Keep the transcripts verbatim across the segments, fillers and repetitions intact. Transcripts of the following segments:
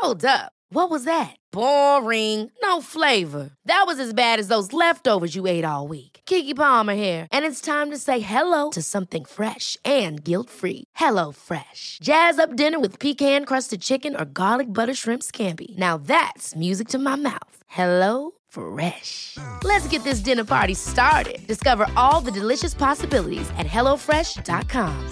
Hold up. What was that? Boring. No flavor. That was as bad as those leftovers you ate all week. Keke Palmer here, and it's time to say hello to something fresh and guilt-free. Hello Fresh. Jazz up dinner with pecan-crusted chicken or garlic butter shrimp scampi. Now that's music to my mouth. Hello Fresh. Let's get this dinner party started. Discover all the delicious possibilities at hello fresh dot com.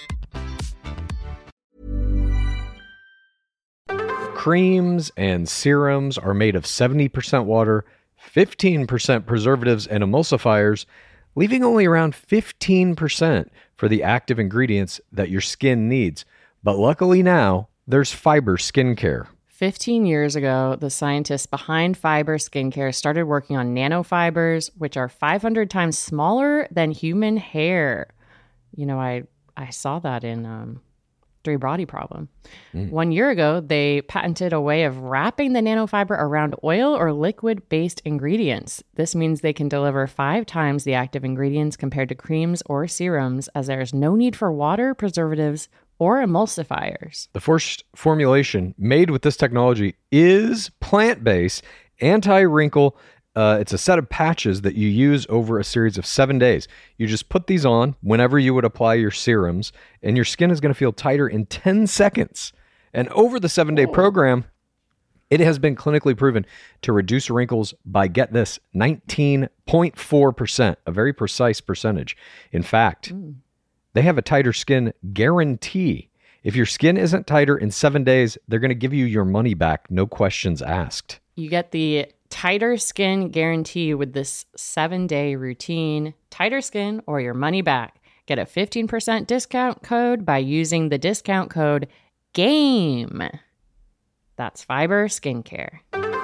Creams and serums are made of seventy percent water, fifteen percent preservatives and emulsifiers, leaving only around fifteen percent for the active ingredients that your skin needs. But luckily now, there's Fiber Skincare. fifteen years ago, the scientists behind Fiber Skincare started working on nanofibers, which are five hundred times smaller than human hair. You know, I, I saw that in... Um, Three Body Problem. Mm. One year ago, they patented a way of wrapping the nanofiber around oil or liquid-based ingredients. This means they can deliver five times the active ingredients compared to creams or serums, as there is no need for water, preservatives, or emulsifiers. The first formulation made with this technology is plant-based, anti-wrinkle. Uh, it's a set of patches that you use over a series of seven days. You just put these on whenever you would apply your serums, and your skin is going to feel tighter in ten seconds. And over the seven-day oh. program, it has been clinically proven to reduce wrinkles by, get this, nineteen point four percent, a very precise percentage. In fact, mm. they have a tighter skin guarantee. If your skin isn't tighter in seven days, they're going to give you your money back, no questions asked. You get the tighter skin guarantee with this seven-day routine. Tighter skin or your money back. Get a fifteen percent discount code by using the discount code GAME. That's Fiber Skincare.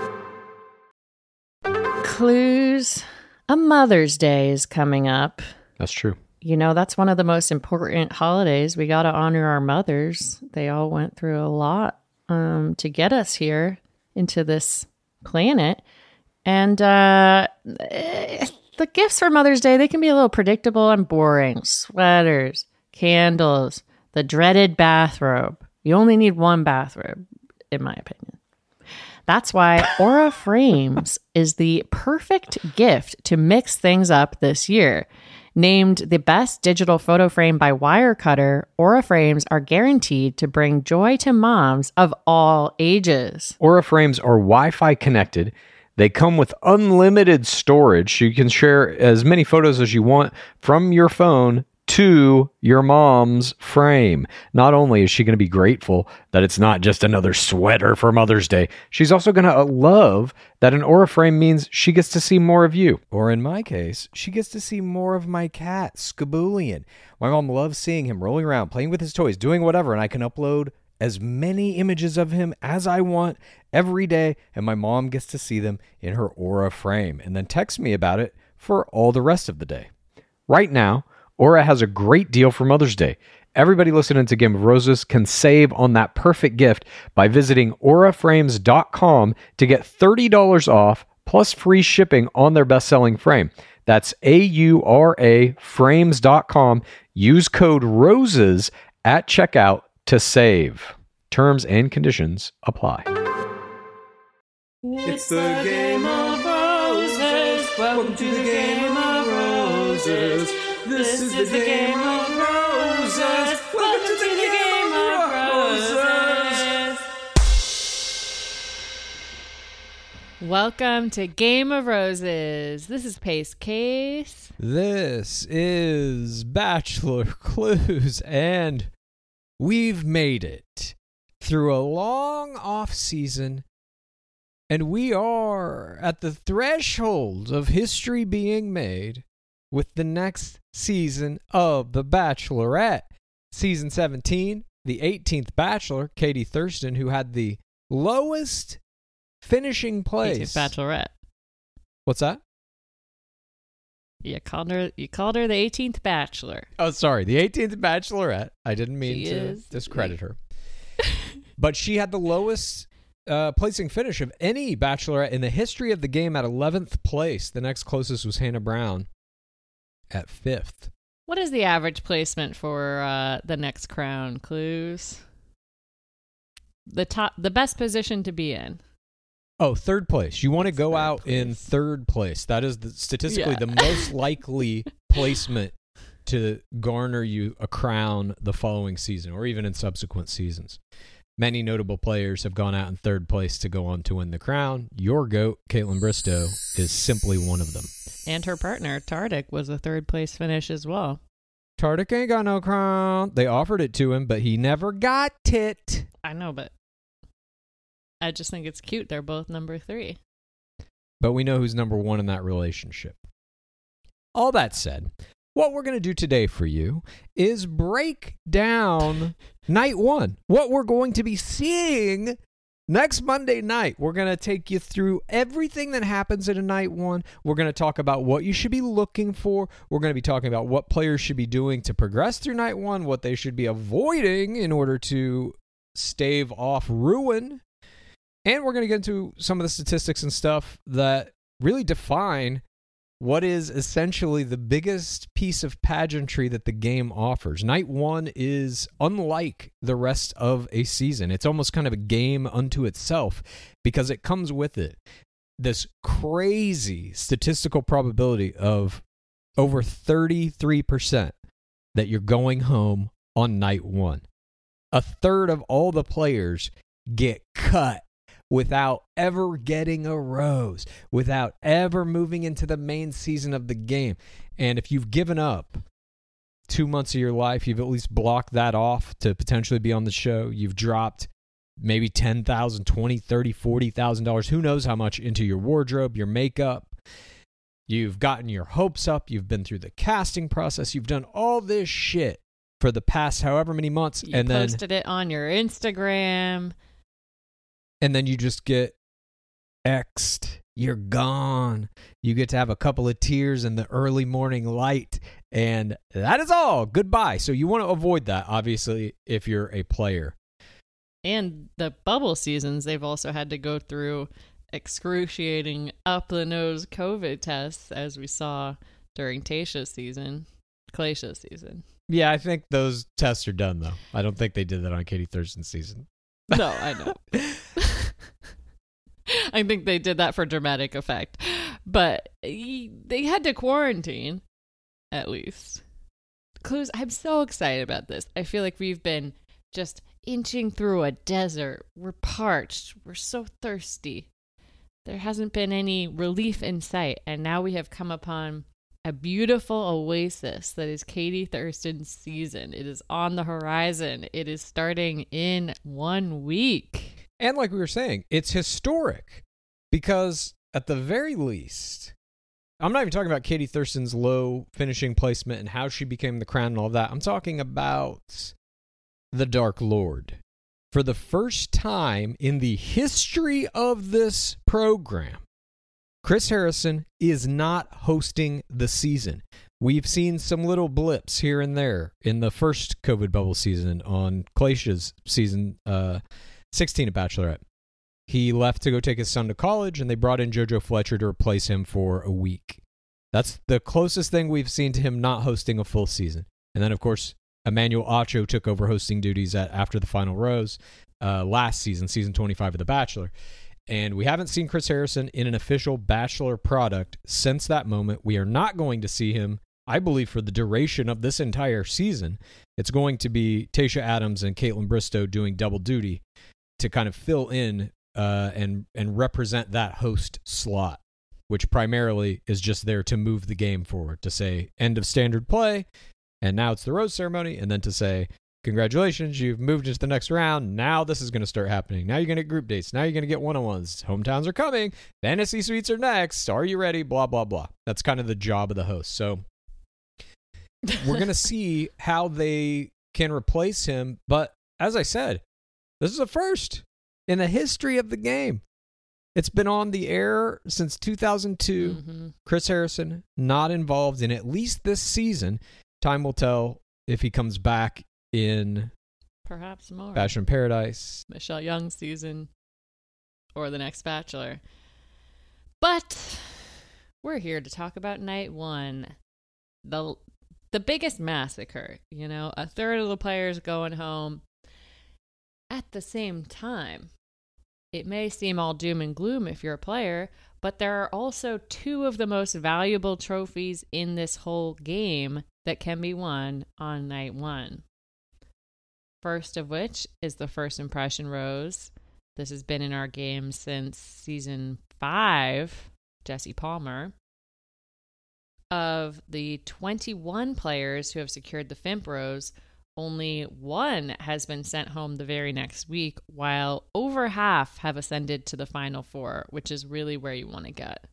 Clues. A Mother's Day is coming up. That's true. You know, that's one of the most important holidays. We got to honor our mothers. They all went through a lot um, to get us here into this planet. And uh, the gifts for Mother's Day, they can be a little predictable and boring. Sweaters, candles, the dreaded bathrobe. You only need one bathrobe, in my opinion. That's why Aura Frames is the perfect gift to mix things up this year. Named the best digital photo frame by Wirecutter, Aura Frames are guaranteed to bring joy to moms of all ages. Aura Frames are Wi-Fi connected. They come with unlimited storage, so you can share as many photos as you want from your phone to your mom's frame. Not only is she going to be grateful that it's not just another sweater for Mother's Day, she's also going to love that an Aura frame means she gets to see more of you. Or in my case, she gets to see more of my cat, Skaboolian. My mom loves seeing him rolling around, playing with his toys, doing whatever, and I can upload as many images of him as I want every day, and my mom gets to see them in her Aura frame and then text me about it for all the rest of the day. Right now, Aura has a great deal for Mother's Day. Everybody listening to Game of Roses can save on that perfect gift by visiting aura frames dot com to get thirty dollars off plus free shipping on their best-selling frame. That's A U R A frames dot com. Use code ROSES at checkout to save. Terms and conditions apply. It's the Game of Roses. Welcome to the Game of Roses. This is the Game of Roses. Welcome to the Game of Roses. Welcome to Game of Roses. This is Pace Case. This is Bachelor Clues, and we've made it through a long off season, and we are at the threshold of history being made with the next season of The Bachelorette. Season seventeen, the eighteenth Bachelor, Katie Thurston, who had the lowest finishing place. eighteenth Bachelorette. What's that? You called her. You called her the eighteenth Bachelor. Oh, sorry, the eighteenth Bachelorette. I didn't mean she to is. discredit her, but she had the lowest uh, placing finish of any Bachelorette in the history of the game at eleventh place. The next closest was Hannah Brown at fifth. What is the average placement for uh, the next crown? Clues? the top, the best position to be in. Oh, third place. You want to go third out place. in third place. That is the, statistically Yeah. the most likely placement to garner you a crown the following season or even in subsequent seasons. Many notable players have gone out in third place to go on to win the crown. Your GOAT, Caitlin Bristow, is simply one of them. And her partner, Tardik, was a third place finish as well. Tardik ain't got no crown. They offered it to him, but he never got it. I know, but I just think it's cute. They're both number three. But we know who's number one in that relationship. All that said, what we're going to do today for you is break down night one. What we're going to be seeing next Monday night. We're going to take you through everything that happens at a night one. We're going to talk about what you should be looking for. We're going to be talking about what players should be doing to progress through night one, what they should be avoiding in order to stave off ruin. And we're going to get into some of the statistics and stuff that really define what is essentially the biggest piece of pageantry that the game offers. Night one is unlike the rest of a season. It's almost kind of a game unto itself because it comes with it this crazy statistical probability of over thirty-three percent that you're going home on night one. A third of all the players get cut without ever getting a rose, without ever moving into the main season of the game. And if you've given up two months of your life, you've at least blocked that off to potentially be on the show. You've dropped maybe ten thousand dollars, twenty thousand dollars, thirty thousand dollars, forty thousand dollars, who knows how much into your wardrobe, your makeup. You've gotten your hopes up. You've been through the casting process. You've done all this shit for the past however many months. You and then posted it on your Instagram. And then you just get X'd. You're gone. You get to have a couple of tears in the early morning light. And that is all. Goodbye. So you want to avoid that, obviously, if you're a player. And the bubble seasons, they've also had to go through excruciating up-the-nose COVID tests, as we saw during Tayshia's season, Clayshia's season. Yeah, I think those tests are done, though. I don't think they did that on Katie Thurston's season. No, I know. I think they did that for dramatic effect. But they had to quarantine, at least. Clues, I'm so excited about this. I feel like we've been just inching through a desert. We're parched. We're so thirsty. There hasn't been any relief in sight. And now we have come upon a beautiful oasis that is Katie Thurston's season. It is on the horizon. It is starting in one week. And like we were saying, it's historic because at the very least, I'm not even talking about Katie Thurston's low finishing placement and how she became the crown and all that. I'm talking about the Dark Lord. For the first time in the history of this program, Chris Harrison is not hosting the season. We've seen some little blips here and there in the first COVID bubble season on Clayshia's season uh, sixteen of Bachelorette. He left to go take his son to college, and they brought in JoJo Fletcher to replace him for a week. That's the closest thing we've seen to him not hosting a full season. And then, of course, Emmanuel Acho took over hosting duties at After the Final Rose uh, last season, season twenty-five of The Bachelor. And we haven't seen Chris Harrison in an official Bachelor product since that moment. We are not going to see him, I believe, for the duration of this entire season. It's going to be Tayshia Adams and Caitlin Bristow doing double duty to kind of fill in uh, and and represent that host slot, which primarily is just there to move the game forward, to say end of standard play, and now it's the rose ceremony, and then to say, congratulations, you've moved into the next round. Now this is going to start happening. Now you're going to get group dates. Now you're going to get one-on-ones. Hometowns are coming. Fantasy suites are next. Are you ready? Blah, blah, blah. That's kind of the job of the host. So we're going to see how they can replace him. But as I said, this is a first in the history of the game. It's been on the air since two thousand two. Mm-hmm. Chris Harrison not involved in at least this season. Time will tell if he comes back in perhaps more Bachelor in Paradise, Michelle Young's season, or the next Bachelor. But we're here to talk about night one, the the biggest massacre. You know, a third of the players going home. At the same time, it may seem all doom and gloom if you're a player, but there are also two of the most valuable trophies in this whole game that can be won on night one. First of which is the First Impression Rose. This has been in our game since season five, Jesse Palmer. Of the twenty-one players who have secured the Fimp Rose, only one has been sent home the very next week, while over half have ascended to the final four, which is really where you want to get.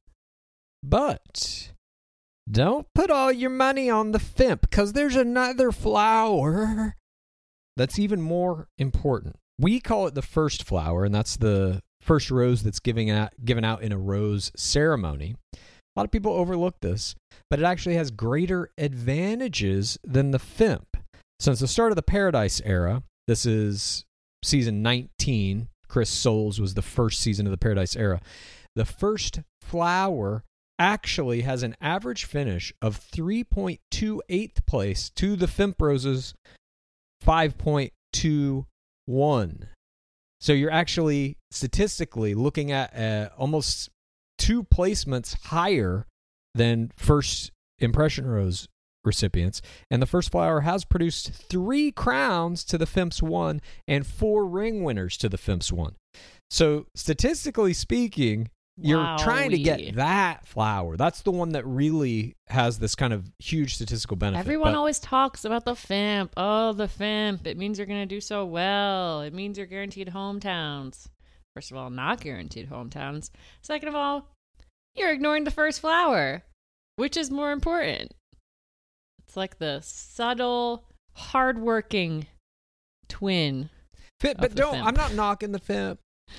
But don't put all your money on the Fimp, because there's another flower that's even more important. We call it the first flower, and that's the first rose that's giving out, given out in a rose ceremony. A lot of people overlook this, but it actually has greater advantages than the Fimp. Since the start of the Paradise era, this is season nineteen, Chris Soules was the first season of the Paradise era, the first flower actually has an average finish of three point two eight place to the Fimp Rose's five point two one. So you're actually statistically looking at uh, almost two placements higher than First Impression Rose recipients, and the first flower has produced three crowns to the Fimp's one and four ring winners to the Fimp's one. So statistically speaking, you're Wow-wee. trying to get that flower. That's the one that really has this kind of huge statistical benefit. Everyone But always talks about the Fimp. Oh, the Fimp. It means you're going to do so well. It means you're guaranteed hometowns. First of all, not guaranteed hometowns. Second of all, you're ignoring the first flower. Which is more important? It's like the subtle, hardworking twin Fit, of but the don't. Fimp. I'm not knocking the Fimp.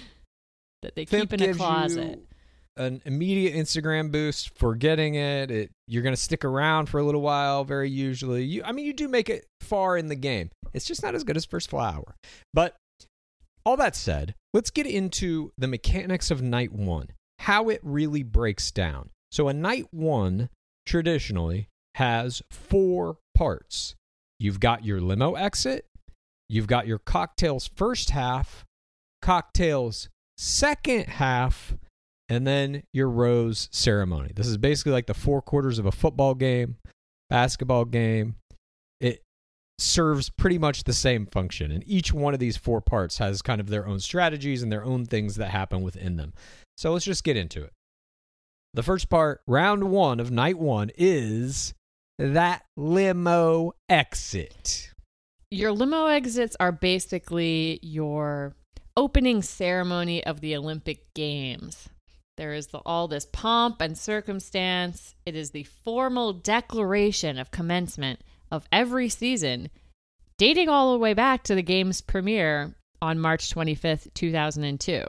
that they Fimp keep in a gives closet. you an immediate Instagram boost for getting it. It you're going to stick around for a little while. Very usually, you. I mean, you do make it far in the game. It's just not as good as First Flower. But all that said, let's get into the mechanics of night one. How it really breaks down. So a night one traditionally has four parts. You've got your limo exit, you've got your cocktails first half, cocktails second half, and then your rose ceremony. This is basically like the four quarters of a football game, basketball game. It serves pretty much the same function, and each one of these four parts has kind of their own strategies and their own things that happen within them. So let's just get into it. The first part, round one of night one, is that limo exit. Your limo exits are basically your opening ceremony of the Olympic Games. There is the, all this pomp and circumstance. It is the formal declaration of commencement of every season, dating all the way back to the game's premiere on March twenty-fifth, two thousand two.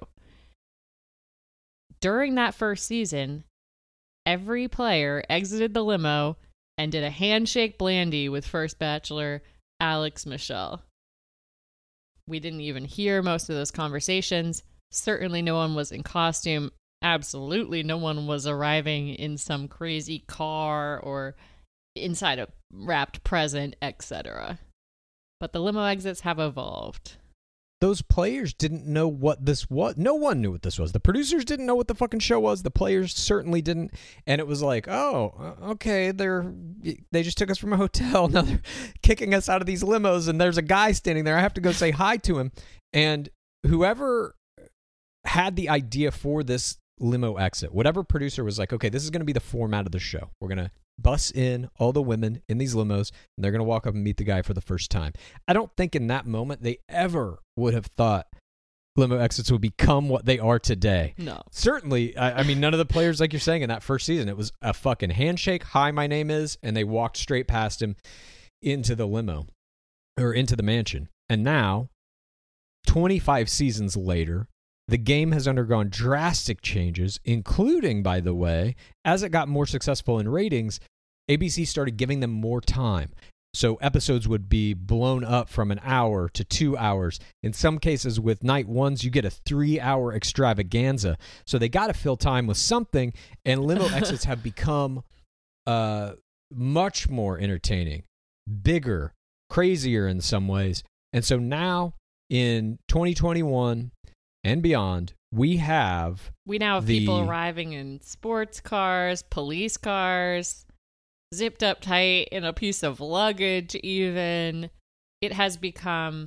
During that first season, every player exited the limo and did a handshake blandy with First Bachelor Alex Michelle. We didn't even hear most of those conversations. Certainly no one was in costume. Absolutely no one was arriving in some crazy car or inside a wrapped present, et cetera. But the limo exits have evolved. Those players didn't know what this was. No one knew what this was. The producers didn't know what the fucking show was. The players certainly didn't. And it was like, oh, okay, they're they just took us from a hotel. Now they're kicking us out of these limos, and there's a guy standing there. I have to go say hi to him. And whoever had the idea for this limo exit, whatever producer was like, okay, this is going to be the format of the show. We're going to bus in all the women in these limos, and they're going to walk up and meet the guy for the first time. I don't think in that moment they ever would have thought limo exits would become what they are today. No. Certainly, I, I mean, none of the players, like you're saying, in that first season, it was a fucking handshake, hi, my name is, and they walked straight past him into the limo, or into the mansion. And now, twenty-five seasons later, the game has undergone drastic changes, including, by the way, as it got more successful in ratings, A B C started giving them more time. So episodes would be blown up from an hour to two hours. In some cases, with night ones, you get a three-hour extravaganza. So they got to fill time with something, and limo exits have become uh, much more entertaining, bigger, crazier in some ways. And so now in twenty twenty-one and beyond, we have We now have the- people arriving in sports cars, police cars, zipped up tight in a piece of luggage even. It has become,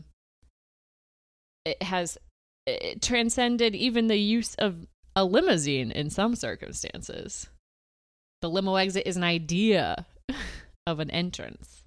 it has it transcended even the use of a limousine in some circumstances. The limo exit is an idea of an entrance.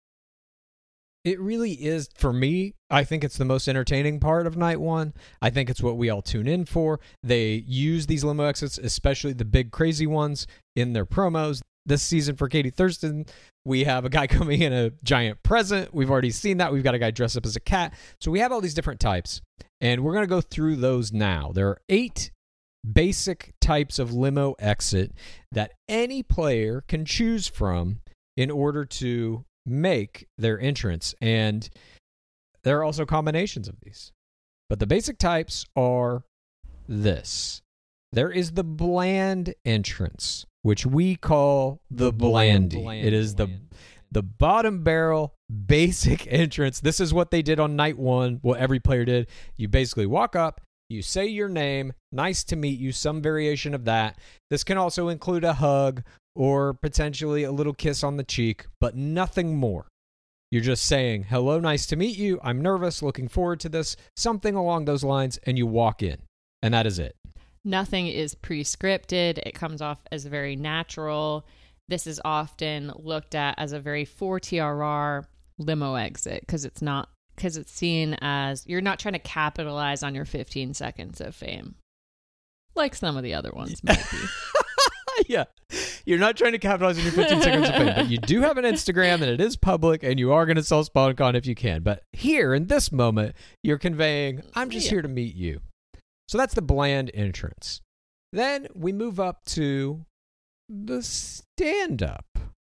It really is, for me, I think it's the most entertaining part of night one. I think it's what we all tune in for. They use these limo exits, especially the big crazy ones, in their promos. This season for Katie Thurston, we have a guy coming in a giant present. We've already seen that. We've got a guy dressed up as a cat. So we have all these different types, and we're going to go through those now. There are eight basic types of limo exit that any player can choose from in order to make their entrance. And there are also combinations of these. But the basic types are this. There is the bland entrance, which we call the blandy. It is the the bottom barrel basic entrance. This is what they did on night one, what every player did. You basically walk up, you say your name, nice to meet you, some variation of that. This can also include a hug or potentially a little kiss on the cheek, but nothing more. You're just saying, hello, nice to meet you. I'm nervous, looking forward to this, something along those lines, and you walk in. And that is it. Nothing is pre-scripted. It comes off as very natural. This is often looked at as a very four T R R limo exit because it's not because it's seen as you're not trying to capitalize on your fifteen seconds of fame like some of the other ones might be. Yeah. You're not trying to capitalize on your fifteen seconds of fame, but you do have an Instagram and it is public and you are going to sell SpawnCon if you can. But here in this moment, you're conveying, I'm just Yeah. here to meet you. So that's the bland entrance. Then we move up to the stand-up,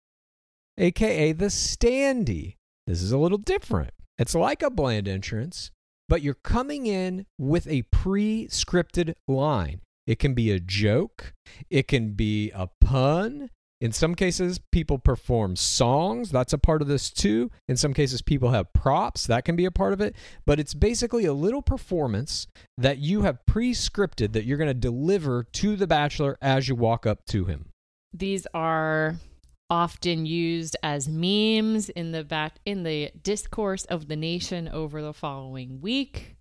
a k a the standee. This is a little different. It's like a bland entrance, but you're coming in with a pre-scripted line. It can be a joke. It can be a pun. In some cases, people perform songs. That's a part of this too. In some cases, people have props. That can be a part of it. But it's basically a little performance that you have pre-scripted that you're going to deliver to the Bachelor as you walk up to him. These are often used as memes in the bat- in the discourse of the nation over the following week.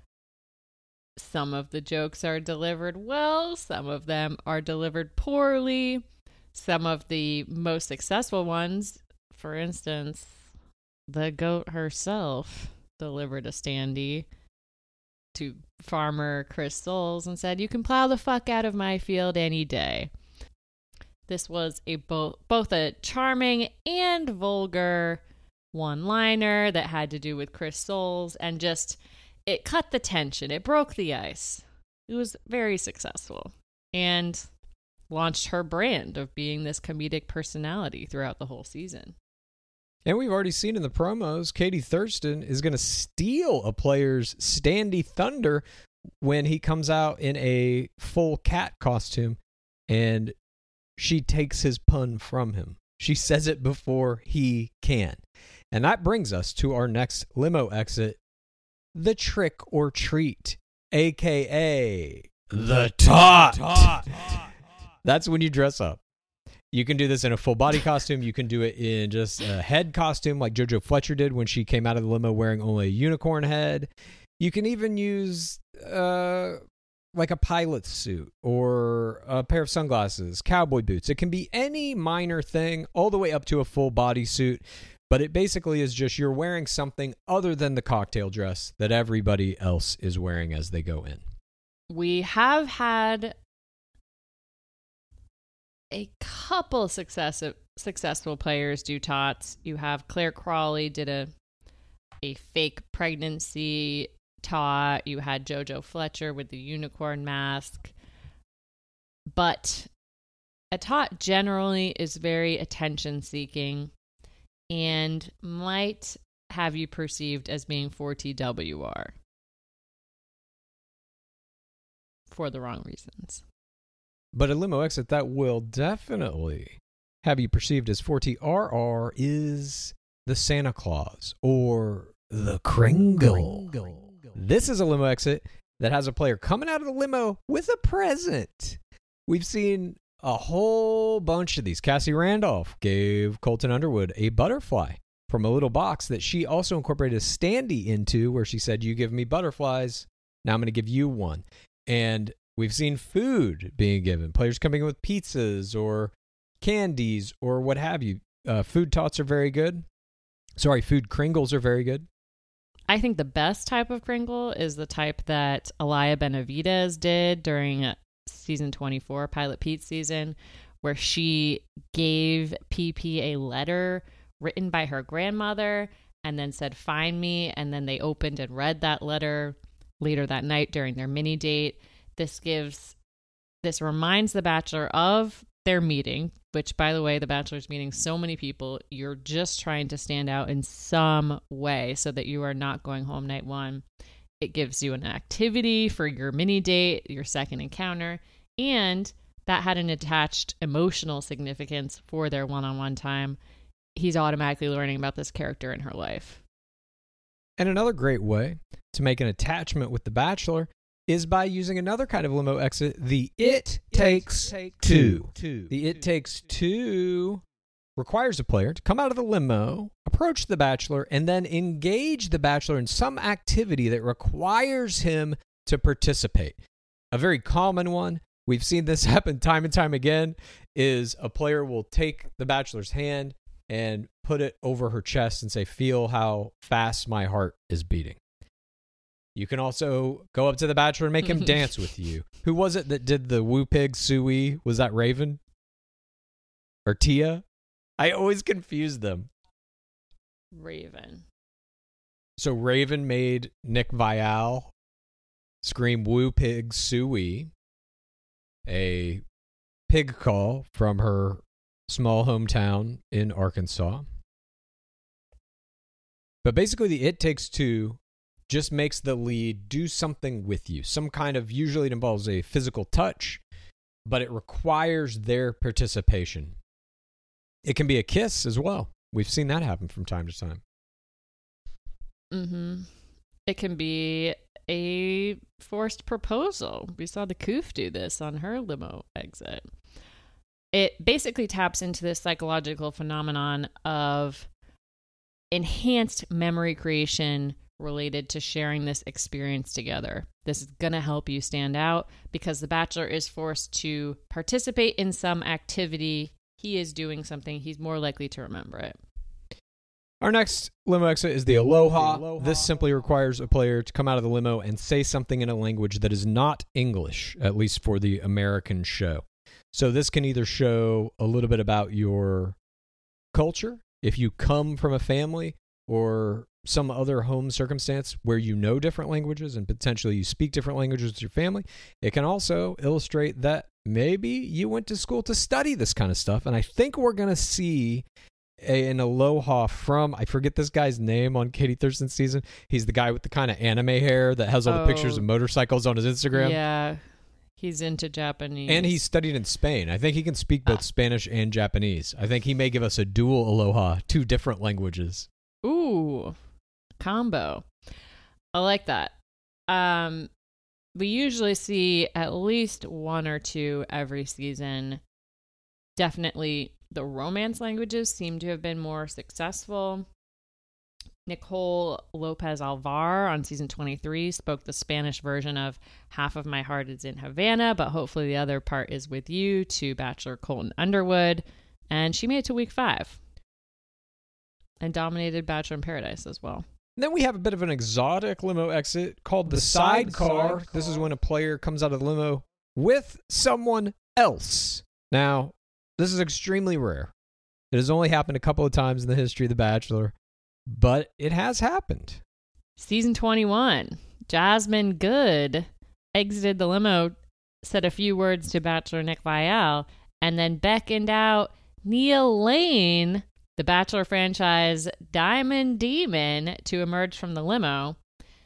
Some of the jokes are delivered well, some of them are delivered poorly. Some of the most successful ones, for instance, the goat herself delivered a standee to farmer Chris Soules and said, "You can plow the fuck out of my field any day." This was a bo- both a charming and vulgar one-liner that had to do with Chris Soules, and just it cut the tension. It broke the ice. It was very successful and launched her brand of being this comedic personality throughout the whole season. And we've already seen in the promos, Katie Thurston is going to steal a player's standee thunder when he comes out in a full cat costume, and she takes his pun from him. She says it before he can. And that brings us to our next limo exit, the trick or treat, a k a the tot. That's when you dress up. You can do this in a full body costume. You can do it in just a head costume like JoJo Fletcher did when she came out of the limo wearing only a unicorn head. You can even use uh, like a pilot's suit or a pair of sunglasses, cowboy boots. It can be any minor thing all the way up to a full body suit. But it basically is just you're wearing something other than the cocktail dress that everybody else is wearing as they go in. We have had a couple successive successful players do tots. You have Claire Crawley did a a fake pregnancy tot. You had JoJo Fletcher with the unicorn mask. But a tot generally is very attention seeking and might have you perceived as being four T W R for the wrong reasons. But a limo exit that will definitely have you perceived as four T R R is the Santa Claus or the Kringle. This is a limo exit that has a player coming out of the limo with a present. We've seen a whole bunch of these. Cassie Randolph gave Colton Underwood a butterfly from a little box that she also incorporated a standee into, where she said, you give me butterflies, now I'm going to give you one. And we've seen food being given. Players coming in with pizzas or candies or what have you. Uh, food tots are very good. Sorry, food Kringles are very good. I think the best type of Kringle is the type that Alaya Benavides did during season twenty-four, Pilot Pete season, where she gave P P a letter written by her grandmother and then said, find me. And then they opened and read that letter later that night during their mini date. This gives, this reminds the Bachelor of their meeting, which, by the way, the Bachelor's meeting so many people. You're just trying to stand out in some way so that you are not going home night one. It gives you an activity for your mini date, your second encounter, and that had an attached emotional significance for their one-on-one time. He's automatically learning about this character in her life. And another great way to make an attachment with the Bachelor is by using another kind of limo exit, the It, it Takes, takes two. two. The It Takes Two requires a player to come out of the limo, approach the Bachelor, and then engage the Bachelor in some activity that requires him to participate. A very common one, we've seen this happen time and time again, is a player will take the Bachelor's hand and put it over her chest and say, feel how fast my heart is beating. You can also go up to the Bachelor and make him dance with you. Who was it that did the woo pig Sui? Was that Raven? Or Tia? I always confuse them. Raven. So Raven made Nick Viall scream woo pig Sui, a pig call from her small hometown in Arkansas. But basically the It Takes Two just makes the lead do something with you. Some kind of, usually it involves a physical touch, but it requires their participation. It can be a kiss as well. We've seen that happen from time to time. Mm-hmm. It can be a forced proposal. We saw the Koof do this on her limo exit. It basically taps into this psychological phenomenon of enhanced memory creation related to sharing this experience together. This is going to help you stand out because the Bachelor is forced to participate in some activity. He is doing something. He's more likely to remember it. Our next limo exit is the Aloha. the Aloha. This simply requires a player to come out of the limo and say something in a language that is not English, at least for the American show. So this can either show a little bit about your culture, if you come from a family or some other home circumstance where you know different languages and potentially you speak different languages with your family. It can also illustrate that maybe you went to school to study this kind of stuff. And I think we're going to see a, an Aloha from, I forget this guy's name on Katie Thurston's season. He's the guy with the kind of anime hair that has all oh, the pictures of motorcycles on his Instagram. Yeah, he's into Japanese. And he studied in Spain. I think he can speak both ah. Spanish and Japanese. I think he may give us a dual Aloha, two different languages. Ooh. Combo. I like that. Um, we usually see at least one or two every season. Definitely the romance languages seem to have been more successful. Nicole Lopez Alvar on season twenty-three spoke the Spanish version of Half of My Heart is in Havana, but hopefully the other part is with you to Bachelor Colton Underwood. And she made it to week five and dominated Bachelor in Paradise as well. Then we have a bit of an exotic limo exit called the, the sidecar. Side this is when a player comes out of the limo with someone else. Now, this is extremely rare. It has only happened a couple of times in the history of The Bachelor, but it has happened. Season twenty-one, Jasmine Good exited the limo, said a few words to Bachelor Nick Viall, and then beckoned out Neil Lane, the Bachelor franchise Diamond Demon, to emerge from the limo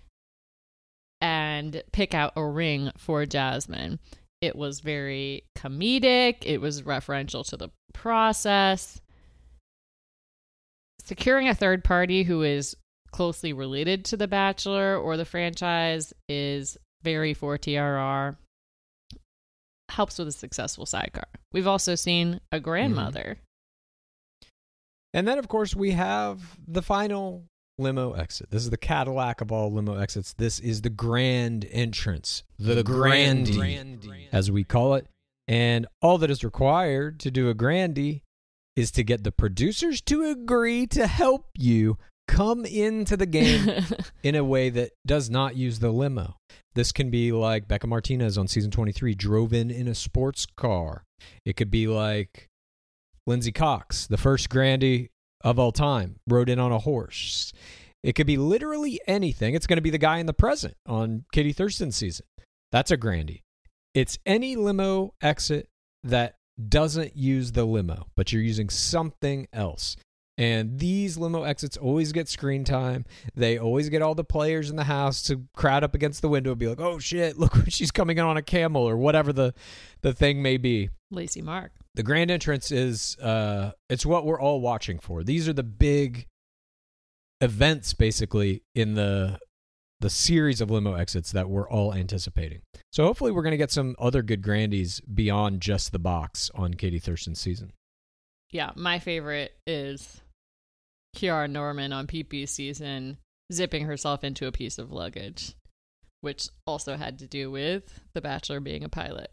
and pick out a ring for Jasmine. It was very comedic. It was referential to the process. Securing a third party who is closely related to The Bachelor or the franchise is very for T R R. Helps with a successful sidecar. We've also seen a grandmother. And then, of course, we have the final limo exit. This is the Cadillac of all limo exits. This is the grand entrance, the, the grandie, grandie, as we call it. And all that is required to do a grandie is to get the producers to agree to help you come into the game in a way that does not use the limo. This can be like Becca Martinez on season twenty-three drove in in a sports car. It could be like Lindsay Cox, the first grandie of all time, rode in on a horse. It could be literally anything. It's going to be the guy in the present on Katie Thurston's season. That's a grandie. It's any limo exit that doesn't use the limo, but you're using something else. And these limo exits always get screen time. They always get all the players in the house to crowd up against the window and be like, oh shit, look, she's coming in on a camel or whatever the, the thing may be. Lacey Mark. The grand entrance is, uh, it's what we're all watching for. These are the big events, basically, in the the series of limo exits that we're all anticipating. So hopefully we're going to get some other good grandies beyond just the box on Katie Thurston's season. Yeah, my favorite is Kiara Norman on P P's season zipping herself into a piece of luggage, which also had to do with The Bachelor being a pilot.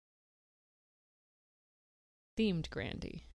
Themed grandie.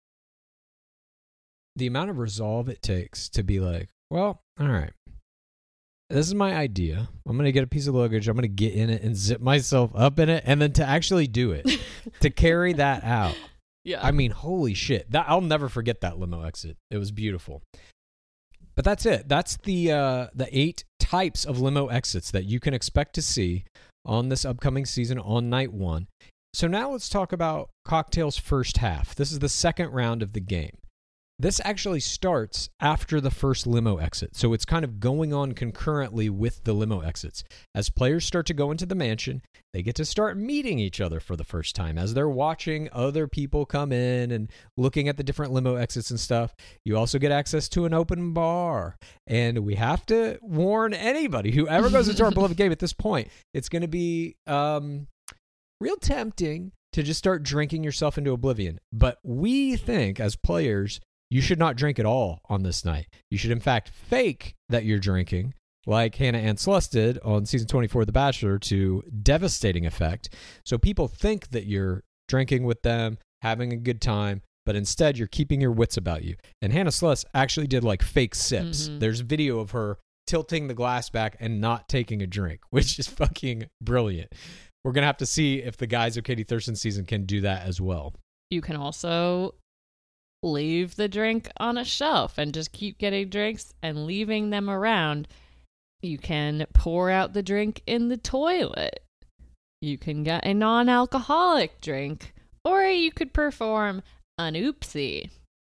The amount of resolve it takes to be like, well, all right, this is my idea. I'm going to get a piece of luggage. I'm going to get in it and zip myself up in it. And then to actually do it, to carry that out. Yeah. I mean, holy shit. That, I'll never forget that limo exit. It was beautiful. But that's it. That's the uh, the eight types of limo exits that you can expect to see on this upcoming season on night one. So now let's talk about Cocktail's first half. This is the second round of the game. This actually starts after the first limo exit, so it's kind of going on concurrently with the limo exits. As players start to go into the mansion, they get to start meeting each other for the first time. As they're watching other people come in and looking at the different limo exits and stuff, you also get access to an open bar. And we have to warn anybody who ever goes into our beloved game at this point, it's going to be um, real tempting to just start drinking yourself into oblivion. But we think, as players, you should not drink at all on this night. You should, in fact, fake that you're drinking, like Hannah Ann Sluss did on season twenty-four of The Bachelor, to devastating effect. So people think that you're drinking with them, having a good time, but instead you're keeping your wits about you. And Hannah Sluss actually did like fake sips. Mm-hmm. There's video of her tilting the glass back and not taking a drink, which is fucking brilliant. We're going to have to see if the guys of Katie Thurston's season can do that as well. You can also leave the drink on a shelf and just keep getting drinks and leaving them around. You can pour out the drink in the toilet. You can get a non-alcoholic drink, or you could perform an oopsie.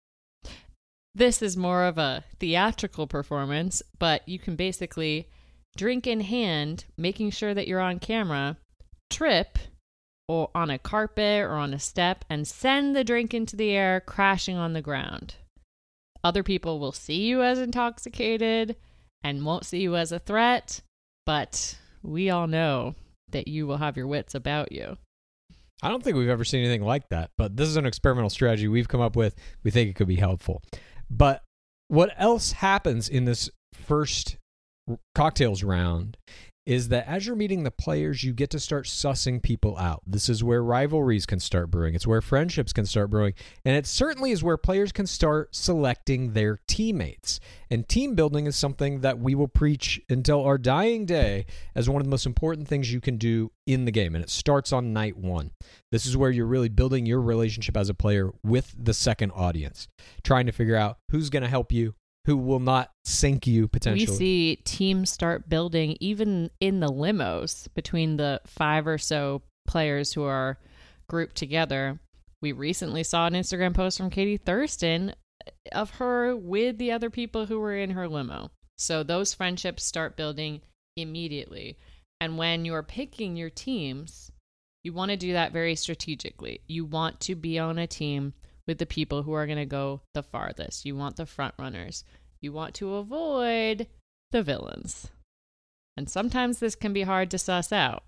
This is more of a theatrical performance, but you can basically drink in hand, making sure that you're on camera, trip or on a carpet or on a step, and send the drink into the air, crashing on the ground. Other people will see you as intoxicated and won't see you as a threat, but we all know that you will have your wits about you. I don't think we've ever seen anything like that, but this is an experimental strategy we've come up with. We think it could be helpful. But what else happens in this first cocktails round is that as you're meeting the players, you get to start sussing people out. This is where rivalries can start brewing. It's where friendships can start brewing. And it certainly is where players can start selecting their teammates. And team building is something that we will preach until our dying day as one of the most important things you can do in the game. And it starts on night one. This is where you're really building your relationship as a player with the second audience, trying to figure out who's going to help you, who will not sink you potentially. We see teams start building even in the limos between the five or so players who are grouped together. We recently saw an Instagram post from Katie Thurston of her with the other people who were in her limo. So those friendships start building immediately. And when you're picking your teams, you want to do that very strategically. You want to be on a team with the people who are going to go the farthest. You want the front runners. You want to avoid the villains. And sometimes this can be hard to suss out.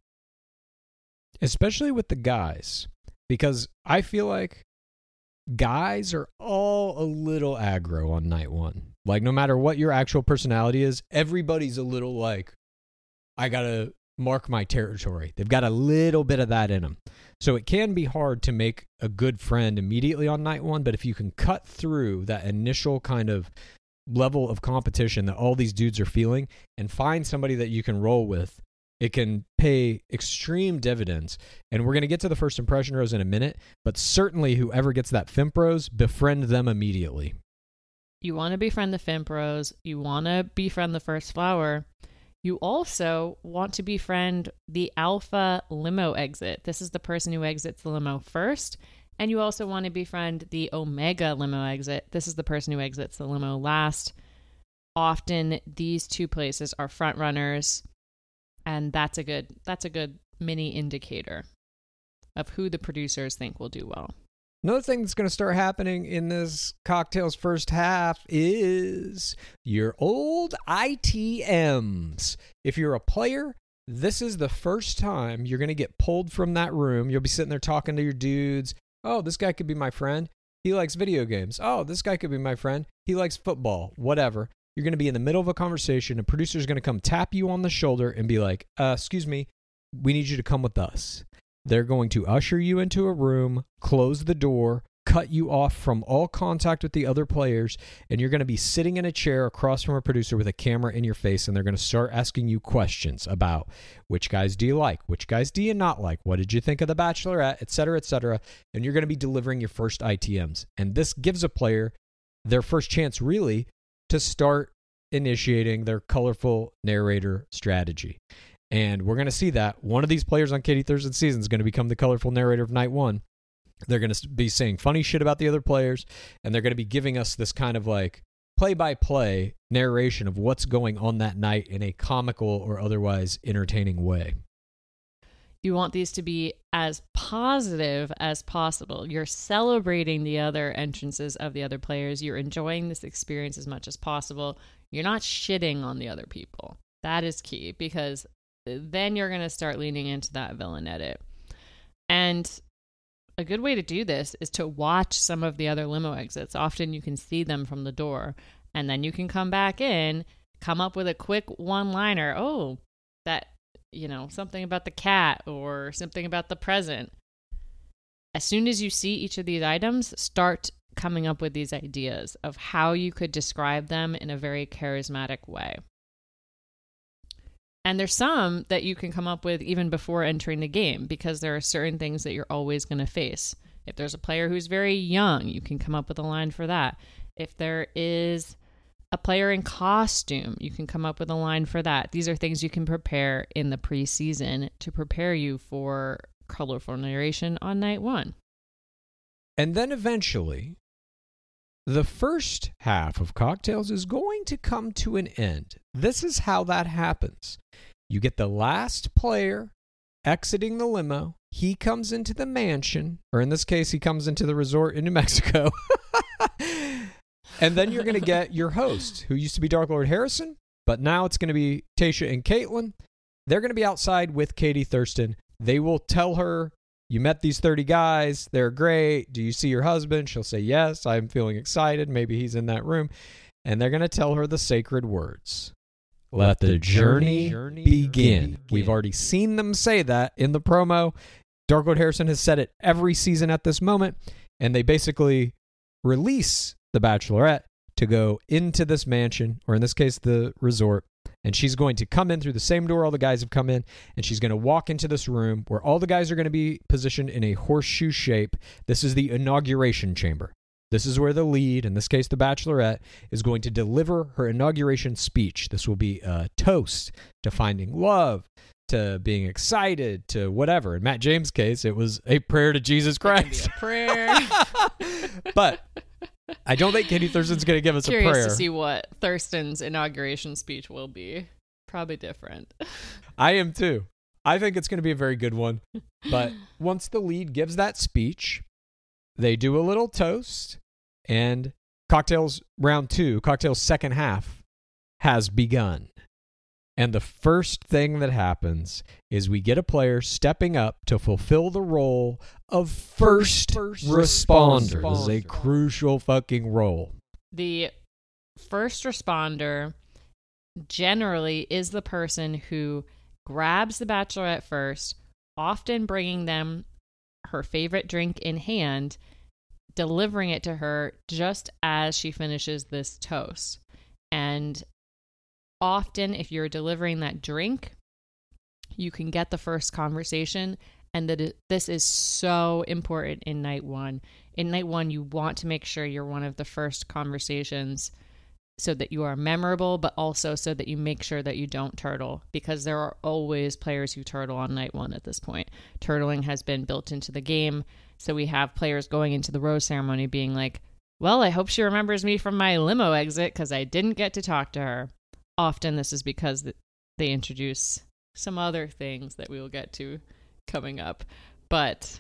Especially with the guys, because I feel like guys are all a little aggro on night one. Like, no matter what your actual personality is, everybody's a little like, I gotta mark my territory. They've got a little bit of that in them. So it can be hard to make a good friend immediately on night one, but if you can cut through that initial kind of level of competition that all these dudes are feeling and find somebody that you can roll with, it can pay extreme dividends. And we're going to get to the first impression rose in a minute, but certainly whoever gets that Fimp Rose, befriend them immediately. You want to befriend the Fimp Rose. You want to befriend the First Flower. You also want to befriend the Alpha Limo Exit. This is the person who exits the limo first. And you also want to befriend the Omega Limo Exit. This is the person who exits the limo last. Often these two places are front runners, and that's a good that's a good mini indicator of who the producers think will do well. Another thing that's going to start happening in this cocktail's first half is your old I T Ms. If you're a player, this is the first time you're going to get pulled from that room. You'll be sitting there talking to your dudes. Oh, this guy could be my friend. He likes video games. Oh, this guy could be my friend. He likes football, whatever. You're going to be in the middle of a conversation. A producer's going to come tap you on the shoulder and be like, uh, excuse me, we need you to come with us. They're going to usher you into a room, close the door, cut you off from all contact with the other players, and you're going to be sitting in a chair across from a producer with a camera in your face, and they're going to start asking you questions about which guys do you like, which guys do you not like, what did you think of The Bachelorette, et cetera, et cetera, and you're going to be delivering your first I T Ms. And this gives a player their first chance, really, to start initiating their colorful narrator strategy. And we're going to see that one of these players on Katie Thurston's season is going to become the colorful narrator of night one. They're going to be saying funny shit about the other players, and they're going to be giving us this kind of like play-by-play narration of what's going on that night in a comical or otherwise entertaining way. You want these to be as positive as possible. You're celebrating the other entrances of the other players. You're enjoying this experience as much as possible. You're not shitting on the other people. That is key, because then you're going to start leaning into that villain edit. And a good way to do this is to watch some of the other limo exits. Often you can see them from the door, and then you can come back in, come up with a quick one-liner. Oh, that, you know, something about the cat or something about the present. As soon as you see each of these items, start coming up with these ideas of how you could describe them in a very charismatic way. And there's some that you can come up with even before entering the game, because there are certain things that you're always going to face. If there's a player who's very young, you can come up with a line for that. If there is a player in costume, you can come up with a line for that. These are things you can prepare in the preseason to prepare you for colorful narration on night one. And then eventually, the first half of Cocktails is going to come to an end. This is how that happens. You get the last player exiting the limo. He comes into the mansion, or in this case, he comes into the resort in New Mexico. And then you're going to get your host, who used to be Dark Lord Harrison, but now it's going to be Tayshia and Kaitlyn. They're going to be outside with Katie Thurston. They will tell her, you met these thirty guys. They're great. Do you see your husband? She'll say, yes, I'm feeling excited. Maybe he's in that room. And they're going to tell her the sacred words. Let the journey begin. We've already seen them say that in the promo. Dark Lord Harrison has said it every season at this moment. And they basically release the Bachelorette to go into this mansion, or in this case, the resort. And she's going to come in through the same door all the guys have come in, and she's going to walk into this room where all the guys are going to be positioned in a horseshoe shape. This is the inauguration chamber. This is where the lead, in this case the Bachelorette, is going to deliver her inauguration speech. This will be a toast to finding love, to being excited, to whatever. In Matt James' case, it was a prayer to Jesus Christ. A prayer. But I don't think Katie Thurston's going to give us Curious a prayer. to see what Thurston's inauguration speech will be. Probably different. I am too. I think it's going to be a very good one. But once the lead gives that speech, they do a little toast, and Cocktails round two, Cocktails second half, has begun. And the first thing that happens is we get a player stepping up to fulfill the role of first, first responder. responder. This is a crucial fucking role. The first responder generally is the person who grabs the bachelorette first, often bringing them her favorite drink in hand, delivering it to her just as she finishes this toast. And often, if you're delivering that drink, you can get the first conversation, and that this is so important in night one. In night one, you want to make sure you're one of the first conversations so that you are memorable, but also so that you make sure that you don't turtle, because there are always players who turtle on night one at this point. Turtling has been built into the game, so we have players going into the rose ceremony being like, well, I hope she remembers me from my limo exit because I didn't get to talk to her. Often this is because they introduce some other things that we will get to coming up. But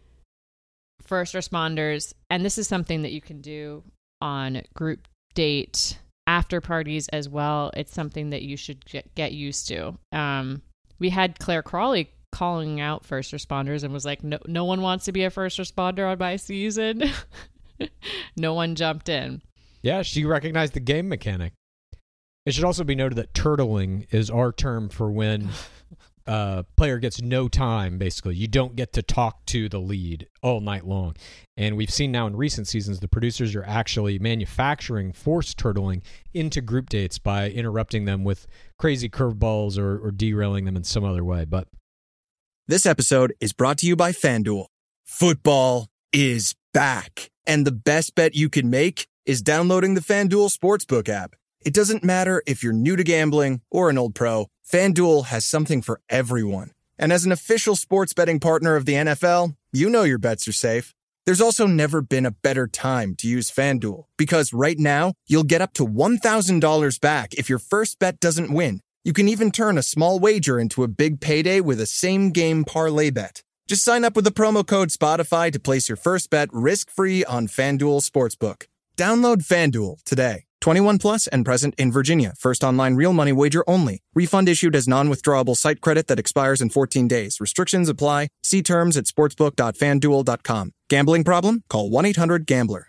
first responders, and this is something that you can do on group date after parties as well. It's something that you should get used to. Um, we had Claire Crawley calling out first responders and was like, no, no one wants to be a first responder on my season. No one jumped in. Yeah, she recognized the game mechanic. It should also be noted that turtling is our term for when a uh, player gets no time, basically. You don't get to talk to the lead all night long. And we've seen now in recent seasons, the producers are actually manufacturing forced turtling into group dates by interrupting them with crazy curveballs or, or derailing them in some other way. But this episode is brought to you by FanDuel. Football is back. And the best bet you can make is downloading the FanDuel Sportsbook app. It doesn't matter if you're new to gambling or an old pro, FanDuel has something for everyone. And as an official sports betting partner of the N F L, you know your bets are safe. There's also never been a better time to use FanDuel, because right now, you'll get up to one thousand dollars back if your first bet doesn't win. You can even turn a small wager into a big payday with a same-game parlay bet. Just sign up with the promo code Spotify to place your first bet risk-free on FanDuel Sportsbook. Download FanDuel today. twenty-one plus and present in Virginia. First online real money wager only. Refund issued as non-withdrawable site credit that expires in fourteen days. Restrictions apply. See terms at sportsbook dot fan duel dot com. Gambling problem? Call one eight hundred gambler.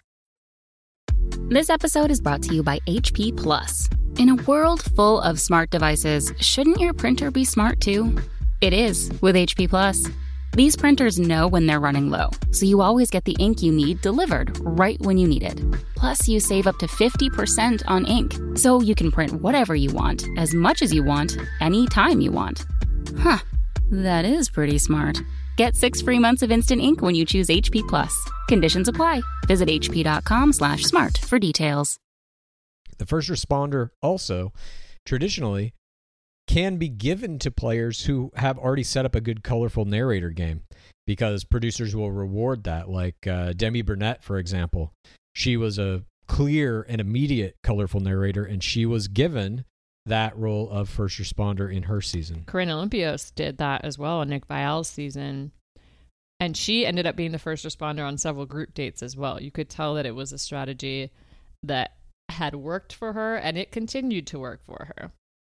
This episode is brought to you by H P Plus. In a world full of smart devices, shouldn't your printer be smart too? It is with H P Plus. These printers know when they're running low, so you always get the ink you need delivered right when you need it. Plus, you save up to fifty percent on ink, so you can print whatever you want, as much as you want, anytime you want. Huh, that is pretty smart. Get six free months of instant ink when you choose H P Plus. Conditions apply. Visit hp.com slash smart for details. The first responder also, traditionally, can be given to players who have already set up a good, colorful narrator game, because producers will reward that. Like uh, Demi Burnett, for example. She was a clear and immediate colorful narrator, and she was given that role of first responder in her season. Corinne Olympios did that as well in Nick Vial's season. And she ended up being the first responder on several group dates as well. You could tell that it was a strategy that had worked for her, and it continued to work for her.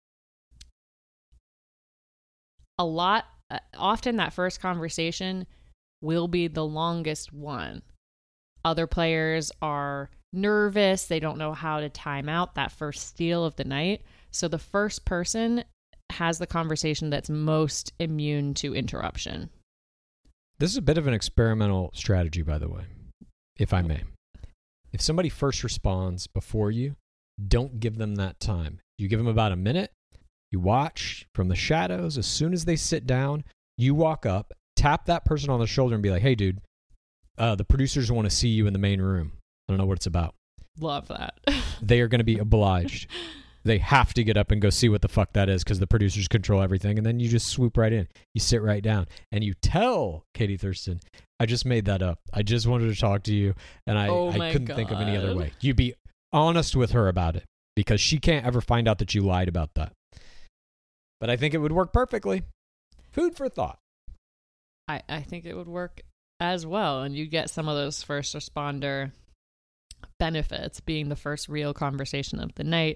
A lot, uh, often that first conversation will be the longest one. Other players are nervous. They don't know how to time out that first steal of the night. So the first person has the conversation that's most immune to interruption. This is a bit of an experimental strategy, by the way, if I may. If somebody first responds before you, don't give them that time. You give them about a minute. You watch from the shadows. As soon as they sit down, you walk up, tap that person on the shoulder and be like, hey, dude, uh, the producers want to see you in the main room. I don't know what it's about. Love that. They are going to be obliged. They have to get up and go see what the fuck that is, because the producers control everything. And then you just swoop right in. You sit right down and you tell Katie Thurston, I just made that up. I just wanted to talk to you. And I, oh I couldn't God. think of any other way. You be honest with her about it, because she can't ever find out that you lied about that. But I think it would work perfectly. Food for thought. I, I think it would work as well. And you get some of those first responder benefits, being the first real conversation of the night,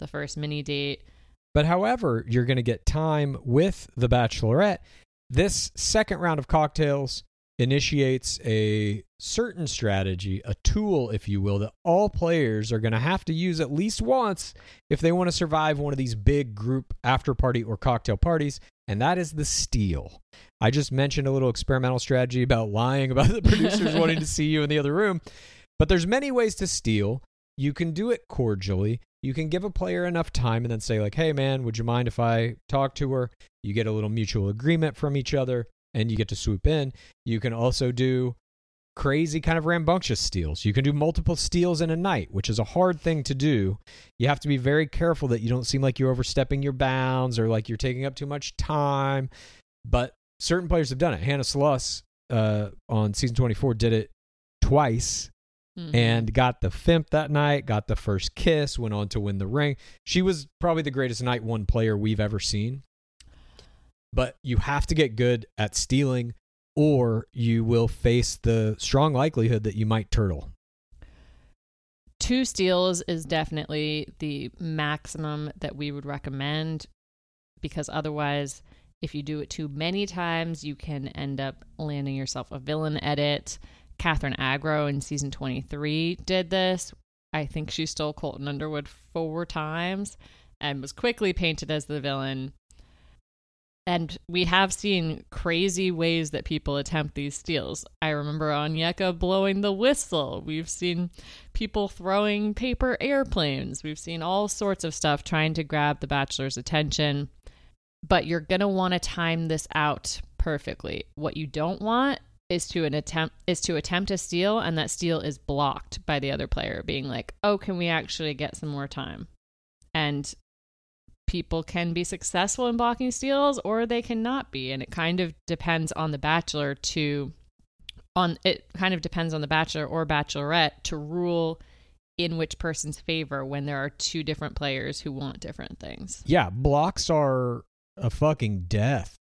the first mini date. But however, you're going to get time with the Bachelorette. This second round of cocktails initiates a certain strategy, a tool, if you will, that all players are going to have to use at least once if they want to survive one of these big group after party or cocktail parties, and that is the steal. I just mentioned a little experimental strategy about lying about the producers wanting to see you in the other room, but there's many ways to steal. You can do it cordially. You can give a player enough time and then say like, hey man, would you mind if I talk to her? You get a little mutual agreement from each other and you get to swoop in. You can also do crazy kind of rambunctious steals. You can do multiple steals in a night, which is a hard thing to do. You have to be very careful that you don't seem like you're overstepping your bounds or like you're taking up too much time. But certain players have done it. Hannah Sluss uh, on season twenty-four did it twice. Mm-hmm. And got the Fimp that night, got the first kiss, went on to win the ring. She was probably the greatest night one player we've ever seen. But you have to get good at stealing or you will face the strong likelihood that you might turtle. Two steals is definitely the maximum that we would recommend, because otherwise, if you do it too many times, you can end up landing yourself a villain edit. Catherine Agro in season twenty-three did this. I think she stole Colton Underwood four times and was quickly painted as the villain. And we have seen crazy ways that people attempt these steals. I remember Onyeka blowing the whistle. We've seen people throwing paper airplanes. We've seen all sorts of stuff trying to grab the Bachelor's attention. But you're going to want to time this out perfectly. What you don't want is to an attempt is to attempt a steal, and that steal is blocked by the other player being like, oh, can we actually get some more time? And people can be successful in blocking steals or they cannot be, and it kind of depends on the bachelor to on it kind of depends on the bachelor or bachelorette to rule in which person's favor when there are two different players who want different things. Yeah, blocks are a fucking death,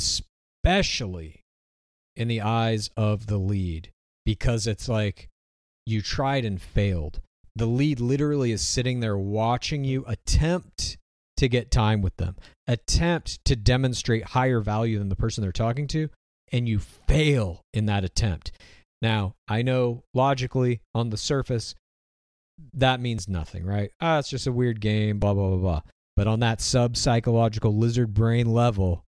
especially in the eyes of the lead, because it's like you tried and failed. The lead literally is sitting there watching you attempt to get time with them, attempt to demonstrate higher value than the person they're talking to, and you fail in that attempt. Now, I know logically on the surface, that means nothing, right? Ah, it's just a weird game, blah, blah, blah, blah. But on that sub-psychological lizard brain level,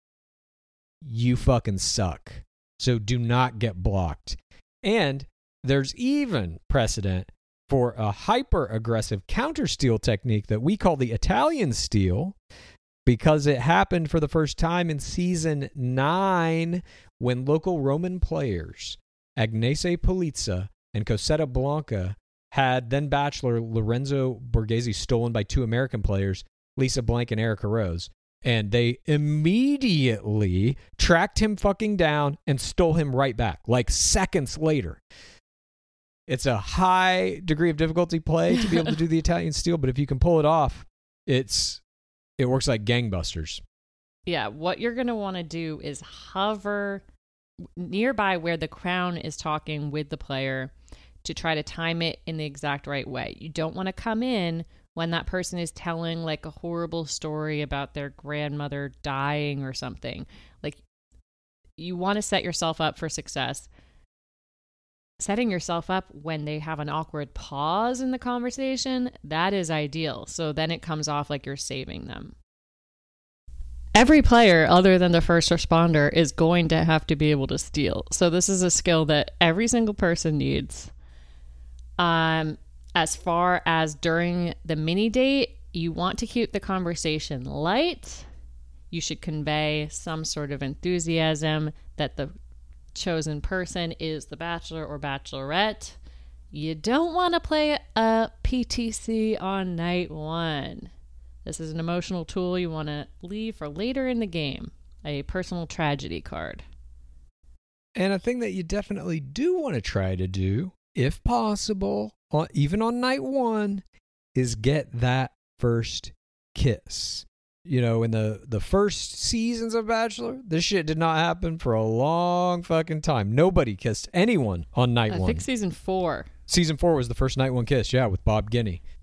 you fucking suck. So do not get blocked. And there's even precedent for a hyper-aggressive counter-steal technique that we call the Italian steal, because it happened for the first time in season nine when local Roman players, Agnese Polizza and Cosetta Blanca, had then bachelor Lorenzo Borghese stolen by two American players, Lisa Blank and Erica Rose. And they immediately tracked him fucking down and stole him right back, like seconds later. It's a high degree of difficulty play to be able to do the Italian steal, but if you can pull it off, it's it works like gangbusters. Yeah, what you're going to want to do is hover nearby where the crown is talking with the player to try to time it in the exact right way. You don't want to come in when that person is telling like a horrible story about their grandmother dying or something. Like, you want to set yourself up for success. Setting yourself up when they have an awkward pause in the conversation, that is ideal. So then it comes off like you're saving them. Every player other than the first responder is going to have to be able to steal. So this is a skill that every single person needs. Um, as far as during the mini date, you want to keep the conversation light. You should convey some sort of enthusiasm that the chosen person is the bachelor or bachelorette. You don't want to play a P T C on night one. This is an emotional tool you want to leave for later in the game, a personal tragedy card. And a thing that you definitely do want to try to do, if possible, on, even on night one, is get that first kiss. You know, in the, the first seasons of Bachelor, this shit did not happen for a long fucking time. Nobody kissed anyone on night I one. think season four. Season four was the first night one kiss, yeah, with Bob Guinea.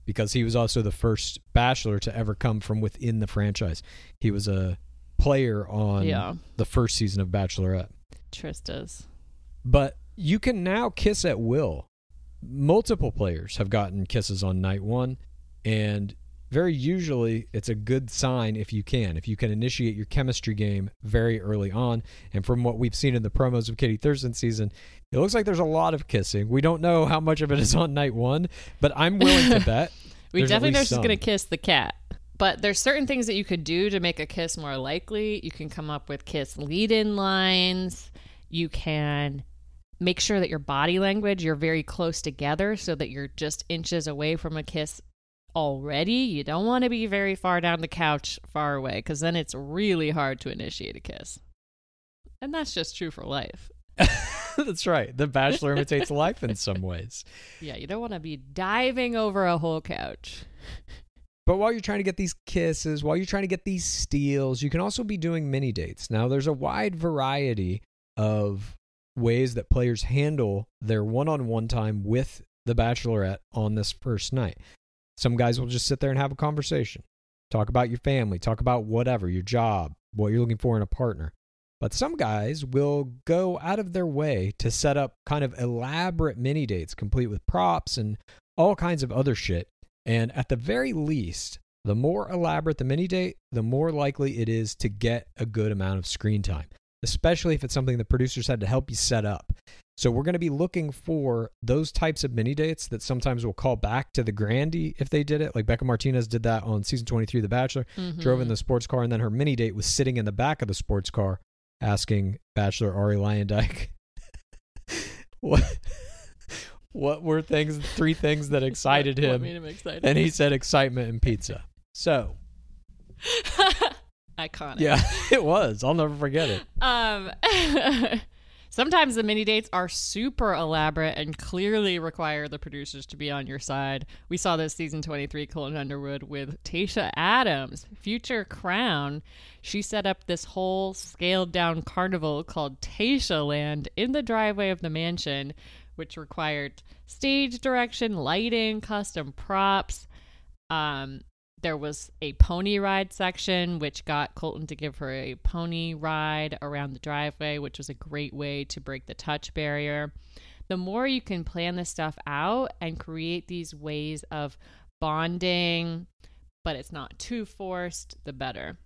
because he was also the first Bachelor to ever come from within the franchise. He was a player on Yeah. the first season of Bachelorette. Trista's. But you can now kiss at will. Multiple players have gotten kisses on night one, and very usually it's a good sign if you can. If you can initiate your chemistry game very early on. And from what we've seen in the promos of Katie Thurston's season, it looks like there's a lot of kissing. We don't know how much of it is on night one, but I'm willing to bet. We there's at definitely know least she's some. going to kiss the cat. But there's certain things that you could do to make a kiss more likely. You can come up with kiss lead-in lines. You can make sure that your body language, you're very close together so that you're just inches away from a kiss already. You don't want to be very far down the couch, far away, because then it's really hard to initiate a kiss. And that's just true for life. That's right. The Bachelor imitates life in some ways. Yeah, you don't want to be diving over a whole couch. But while you're trying to get these kisses, while you're trying to get these steals, you can also be doing mini dates. Now, there's a wide variety of ways that players handle their one-on-one time with the Bachelorette on this first night. Some guys will just sit there and have a conversation, talk about your family, talk about whatever, your job, what you're looking for in a partner. But some guys will go out of their way to set up kind of elaborate mini dates, complete with props and all kinds of other shit. And at the very least, the more elaborate the mini date, the more likely it is to get a good amount of screen time, especially if it's something the producers had to help you set up. So we're going to be looking for those types of mini dates that sometimes will call back to the Grandy if they did it. Like Becca Martinez did that on season twenty-three of The Bachelor, Mm-hmm. drove in the sports car, and then her mini date was sitting in the back of the sports car asking Bachelor Ari Lyondike what what were things, three things that excited What him. made him excited? And he said excitement and pizza. So, Iconic. yeah, it was. I'll never forget it. Um, sometimes the mini dates are super elaborate and clearly require the producers to be on your side. We saw this season twenty-three, Colton Underwood, with Tayshia Adams, future Crown. She set up this whole scaled down carnival called Tayshia Land in the driveway of the mansion, which required stage direction, lighting, custom props. Um, There was a pony ride section, which got Colton to give her a pony ride around the driveway, which was a great way to break the touch barrier. The more you can plan this stuff out and create these ways of bonding, but it's not too forced, the better.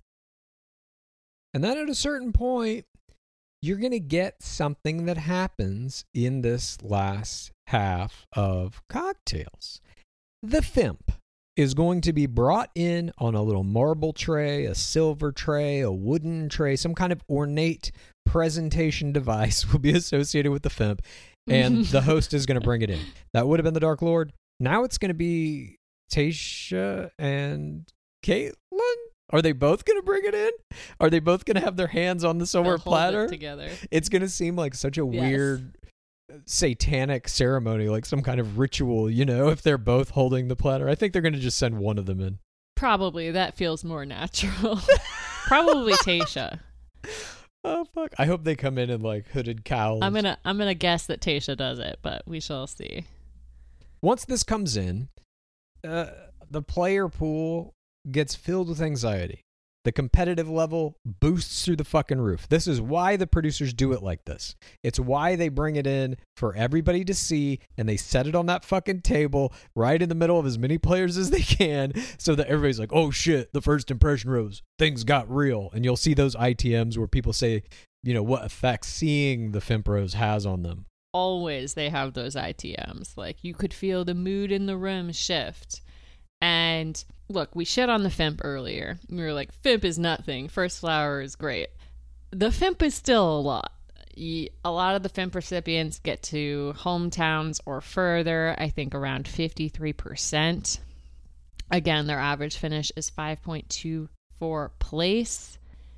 And then at a certain point, you're going to get something that happens in this last half of Cocktails. The F I M P is going to be brought in on a little marble tray, a silver tray, a wooden tray, some kind of ornate presentation device will be associated with the F I M P, and the host is going to bring it in. That would have been the Dark Lord. Now it's going to be Tayshia and Caitlin. Are they both going to bring it in? Are they both going to have their hands on the silver They'll hold it platter together? It's going to seem like such a Yes. weird satanic ceremony, like some kind of ritual, you know, if they're both holding the platter. I think they're going to just send one of them in. Probably. That feels more natural. Probably Tayshia. Oh, fuck. I hope they come in in like hooded cowls. I'm gonna I'm gonna guess that Tayshia does it, but we shall see. Once this comes in, uh, the player pool gets filled with anxiety. The competitive level boosts through the fucking roof. This is why the producers do it like this. It's why they bring it in for everybody to see, and they set it on that fucking table right in the middle of as many players as they can so that everybody's like, oh shit, the first impression rose. Things got real. And you'll see those I T Ms where people say, you know, what effect seeing the F I M P Rose has on them. Always they have those I T Ms. Like, you could feel the mood in the room shift. And look, we shit on the F I M P earlier. We were like, F I M P is nothing. First flower is great. The F I M P is still a lot. A lot of the F I M P recipients get to hometowns or further, I think around fifty-three percent. Again, their average finish is five point two four place.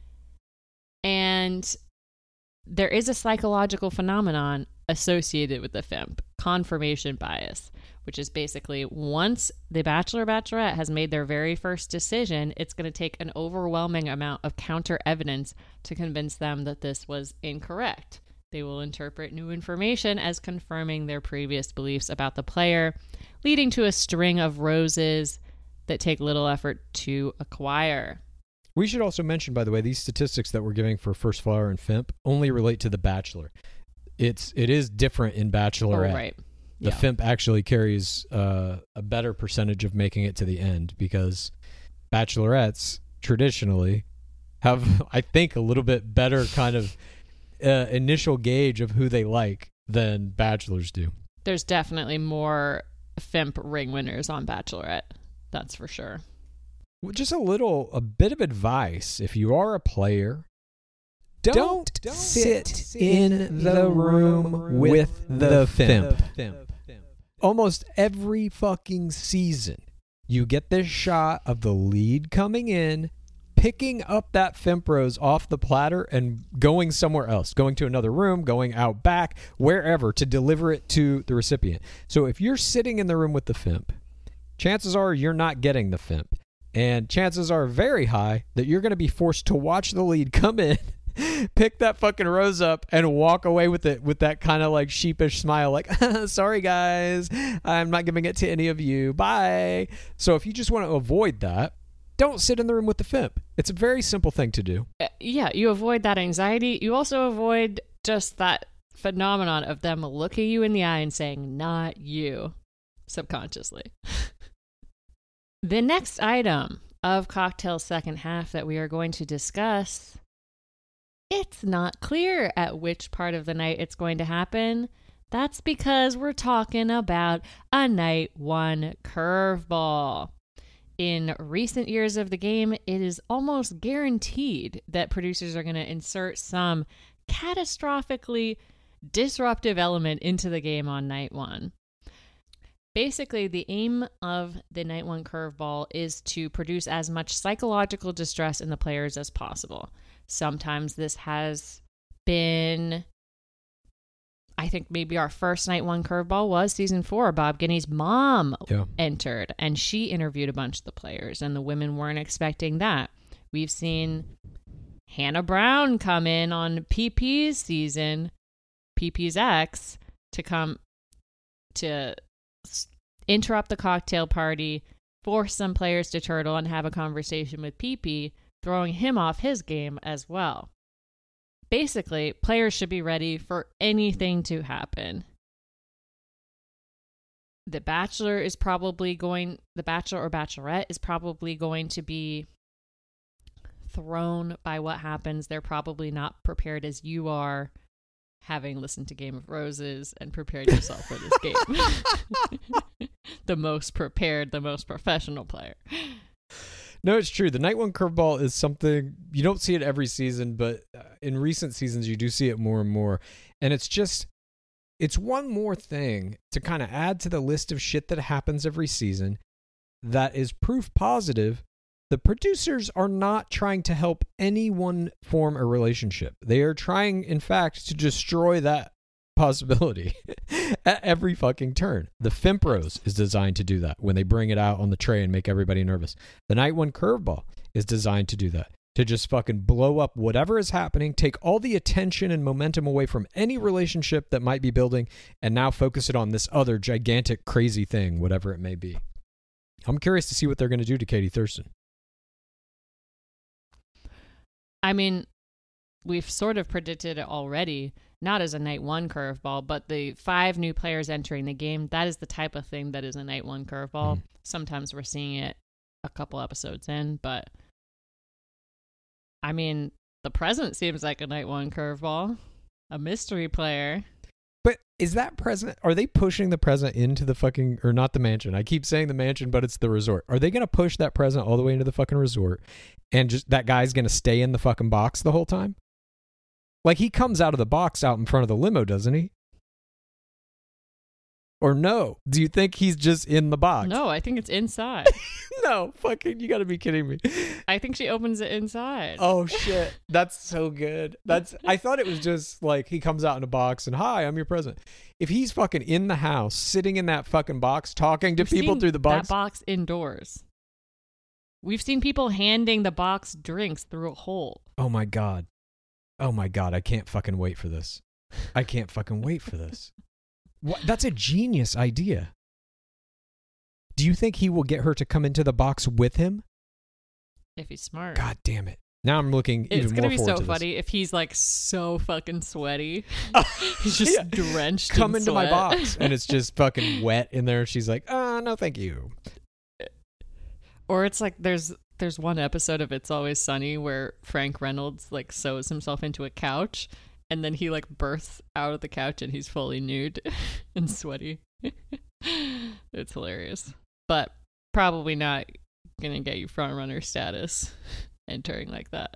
And there is a psychological phenomenon associated with the F I M P, confirmation bias, which is basically once the Bachelor or Bachelorette has made their very first decision, it's going to take an overwhelming amount of counter evidence to convince them that this was incorrect. They will interpret new information as confirming their previous beliefs about the player, leading to a string of roses that take little effort to acquire. We should also mention, by the way, these statistics that we're giving for First Flower and F I M P only relate to The Bachelor. It's it is different in Bachelorette. Oh, right. The Yeah. F I M P actually carries uh, a better percentage of making it to the end because Bachelorettes traditionally have, I think, a little bit better kind of uh, initial gauge of who they like than Bachelors do. There's definitely more F I M P ring winners on Bachelorette. That's for sure. Well, just a little, a bit of advice. If you are a player, don't, don't sit in the room with the F I M P. Almost every fucking season, you get this shot of the lead coming in, picking up that F I M P rose off the platter and going somewhere else, going to another room, going out back, wherever, to deliver it to the recipient. So if you're sitting in the room with the F I M P, chances are you're not getting the F I M P. And chances are very high that you're going to be forced to watch the lead come in, pick that fucking rose up, and walk away with it with that kind of like sheepish smile, like, sorry guys, I'm not giving it to any of you. Bye. So if you just want to avoid that, don't sit in the room with the F I M P. It's a very simple thing to do. Uh, yeah, you avoid that anxiety. You also avoid just that phenomenon of them looking you in the eye and saying, not you, subconsciously. The next item of Cocktail's second half that we are going to discuss, it's not clear at which part of the night it's going to happen. That's because we're talking about a night one curveball. In recent years of the game, it is almost guaranteed that producers are going to insert some catastrophically disruptive element into the game on night one. Basically, the aim of the night one curveball is to produce as much psychological distress in the players as possible. Sometimes this has been, I think maybe our first night one curveball was season four. Bob Guinea's mom Yeah. entered and she interviewed a bunch of the players and the women weren't expecting that. We've seen Hannah Brown come in on P P's season, P P's ex, to come to interrupt the cocktail party, force some players to turtle and have a conversation with P P, throwing him off his game as well. Basically, players should be ready for anything to happen. The Bachelor is probably going, the Bachelor or Bachelorette is probably going to be thrown by what happens. They're probably not prepared as you are, having listened to Game of Roses and prepared yourself for this game. The most prepared, the most professional player. No, it's true. The night one curveball is something, you don't see it every season, but in recent seasons you do see it more and more. And it's just, it's one more thing to kind of add to the list of shit that happens every season that is proof positive. The producers are not trying to help anyone form a relationship. They are trying, in fact, to destroy that possibility at every fucking turn. The F I M P rose is designed to do that when they bring it out on the tray and make everybody nervous. The night one curveball is designed to do that, to just fucking blow up whatever is happening, take all the attention and momentum away from any relationship that might be building, and now focus it on this other gigantic, crazy thing, whatever it may be. I'm curious to see what they're going to do to Katie Thurston. I mean, we've sort of predicted it already, not as a night one curveball, but the five new players entering the game, that is the type of thing that is a night one curveball. Mm. Sometimes we're seeing it a couple episodes in, but I mean, the present seems like a night one curveball, a mystery player. But is that present? Are they pushing the present into the fucking, or not the mansion? I keep saying the mansion, but it's the resort. Are they going to push that present all the way into the fucking resort and just that guy's going to stay in the fucking box the whole time? Like he comes out of the box out in front of the limo, doesn't he? Or no? Do you think he's just in the box? No, I think it's inside. No, fucking, you got to be kidding me. I think she opens it inside. Oh shit, that's so good. That's I thought it was just like he comes out in a box and hi, I'm your present. If he's fucking in the house, sitting in that fucking box, talking to We've people seen through the box, that box indoors. We've seen people handing the box drinks through a hole. Oh my god. Oh my god, I can't fucking wait for this. I can't fucking wait for this. What? That's a genius idea. Do you think he will get her to come into the box with him? If he's smart. God damn it. Now I'm looking even It's more going to be forward so to this. funny if he's like so fucking sweaty. He's just Yeah. drenched Come in into my sweat. box and it's just fucking wet in there. She's like, oh, no, thank you. Or it's like there's there's one episode of It's Always Sunny where Frank Reynolds like sews himself into a couch and then he like bursts out of the couch and he's fully nude and sweaty. It's hilarious. But probably not gonna get you front runner status entering like that.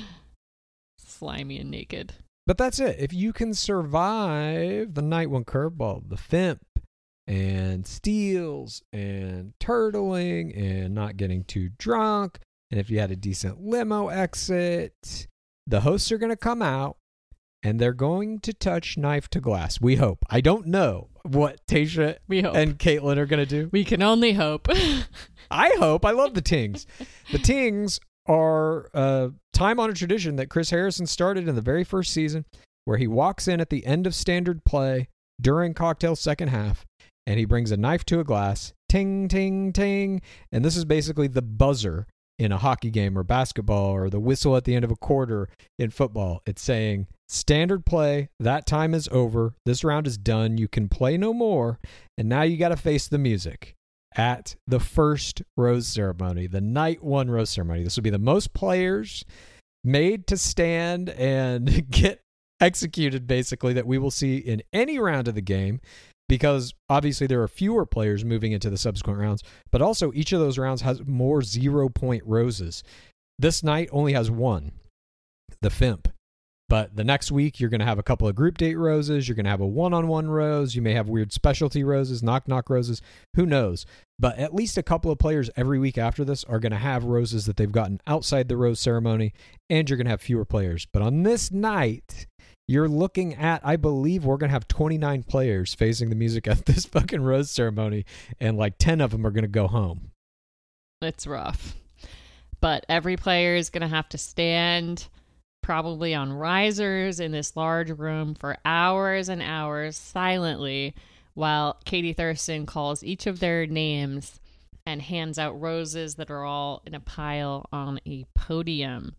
Slimy and naked. But that's it. If you can survive the night one curveball, the Fimp, and steals, and turtling, and not getting too drunk, and if you had a decent limo exit, the hosts are going to come out, and they're going to touch knife to glass. We hope. I don't know what Tayshia We hope. and Caitlin are going to do. We can only hope. I hope. I love the Tings. The Tings are a time-honored tradition that Chris Harrison started in the very first season, where he walks in at the end of standard play during cocktail second half, and he brings a knife to a glass, ting, ting, ting, and this is basically the buzzer in a hockey game or basketball, or the whistle at the end of a quarter in football. It's saying, standard play, that time is over, this round is done, you can play no more, and now you got to face the music at the first rose ceremony, the night one rose ceremony. This will be the most players made to stand and get executed, basically, that we will see in any round of the game, because obviously there are fewer players moving into the subsequent rounds, but also each of those rounds has more zero-point roses. This night only has one, the Fimp. But the next week, you're going to have a couple of group date roses. You're going to have a one-on-one rose. You may have weird specialty roses, knock-knock roses. Who knows? But at least a couple of players every week after this are going to have roses that they've gotten outside the rose ceremony, and you're going to have fewer players. But on this night, you're looking at, I believe we're going to have twenty-nine players facing the music at this fucking rose ceremony, and like ten of them are going to go home. It's rough. But every player is going to have to stand probably on risers in this large room for hours and hours silently while Katie Thurston calls each of their names and hands out roses that are all in a pile on a podium.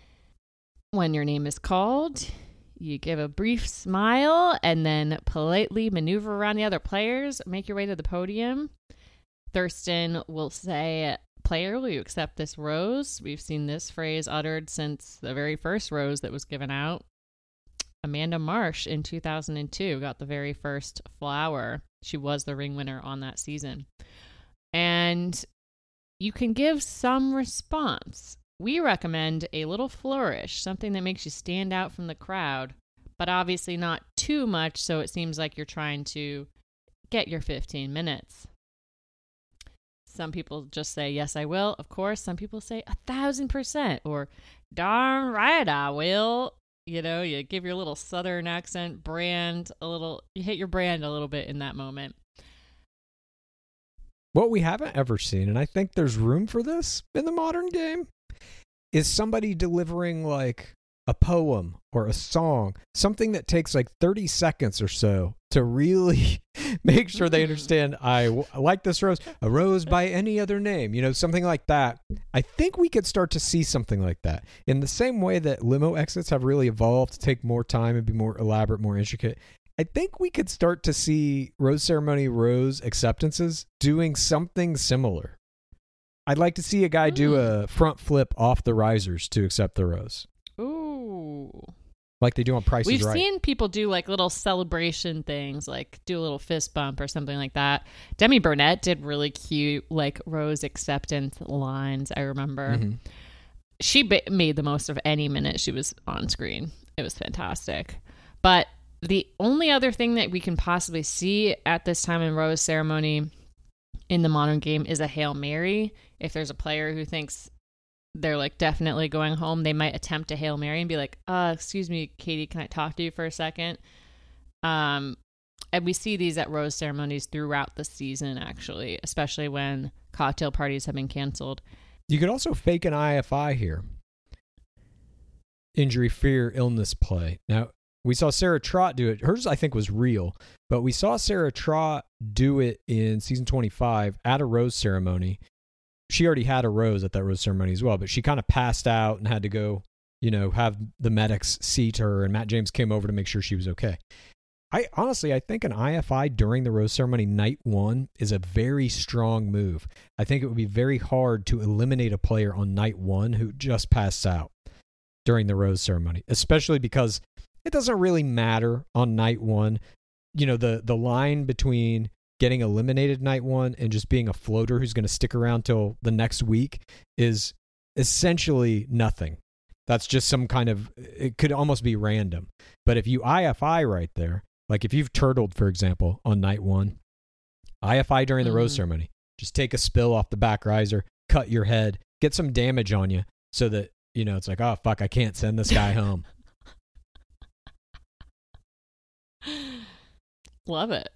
When your name is called, you give a brief smile and then politely maneuver around the other players, make your way to the podium. Thurston will say, "Player, will you accept this rose?" We've seen this phrase uttered since the very first rose that was given out. Amanda Marsh in two thousand two got the very first flower. She was the ring winner on that season. And you can give some response. We recommend a little flourish, something that makes you stand out from the crowd, but obviously not too much, so it seems like you're trying to get your fifteen minutes. Some people just say, yes, I will. Of course, some people say a thousand percent or darn right, I will. You know, you give your little Southern accent brand a little, you hit your brand a little bit in that moment. What we haven't ever seen, and I think there's room for this in the modern game, is somebody delivering like a poem or a song, something that takes like thirty seconds or so to really make sure they understand, I, w- I like this rose, a rose by any other name, you know, something like that. I think we could start to see something like that. In the same way that limo exits have really evolved to take more time and be more elaborate, more intricate, I think we could start to see rose ceremony rose acceptances doing something similar. I'd like to see a guy do a front flip off the risers to accept the rose. Ooh. Like they do on Price We've is Right. seen people do like little celebration things, like do a little fist bump or something like that. Demi Burnett did really cute, like rose acceptance lines, I remember. Mm-hmm. She ba- made the most of any minute she was on screen. It was fantastic. But the only other thing that we can possibly see at this time in rose ceremony in the modern game is a Hail Mary. If there's a player who thinks they're like definitely going home, they might attempt a Hail Mary and be like, uh, excuse me, Katie, can I talk to you for a second? Um, and we see these at rose ceremonies throughout the season, actually, especially when cocktail parties have been canceled. You could also fake an I F I here. Injury, fear, illness play. Now, We saw Sarah Trott do it. Hers, I think, was real, but we saw Sarah Trott do it in season twenty-five at a rose ceremony. She already had a rose at that rose ceremony as well, but she kind of passed out and had to go, you know, have the medics seat her, and Matt James came over to make sure she was okay. I honestly, I think an I F I during the rose ceremony night one is a very strong move. I think it would be very hard to eliminate a player on night one who just passed out during the rose ceremony, especially because it doesn't really matter on night one. You know, the, the line between getting eliminated night one and just being a floater who's going to stick around till the next week is essentially nothing. That's just some kind of, it could almost be random. But if you I F I right there, like if you've turtled, for example, on night one, I F I during the mm-hmm. rose ceremony, just take a spill off the back riser, cut your head, get some damage on you so that, you know, it's like, oh, fuck, I can't send this guy home. Love it.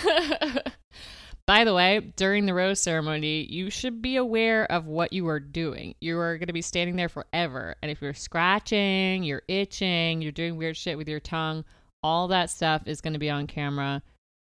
By the way, during the rose ceremony, you should be aware of what you are doing. You are going to be standing there forever. And if you're scratching, you're itching, you're doing weird shit with your tongue, all that stuff is going to be on camera.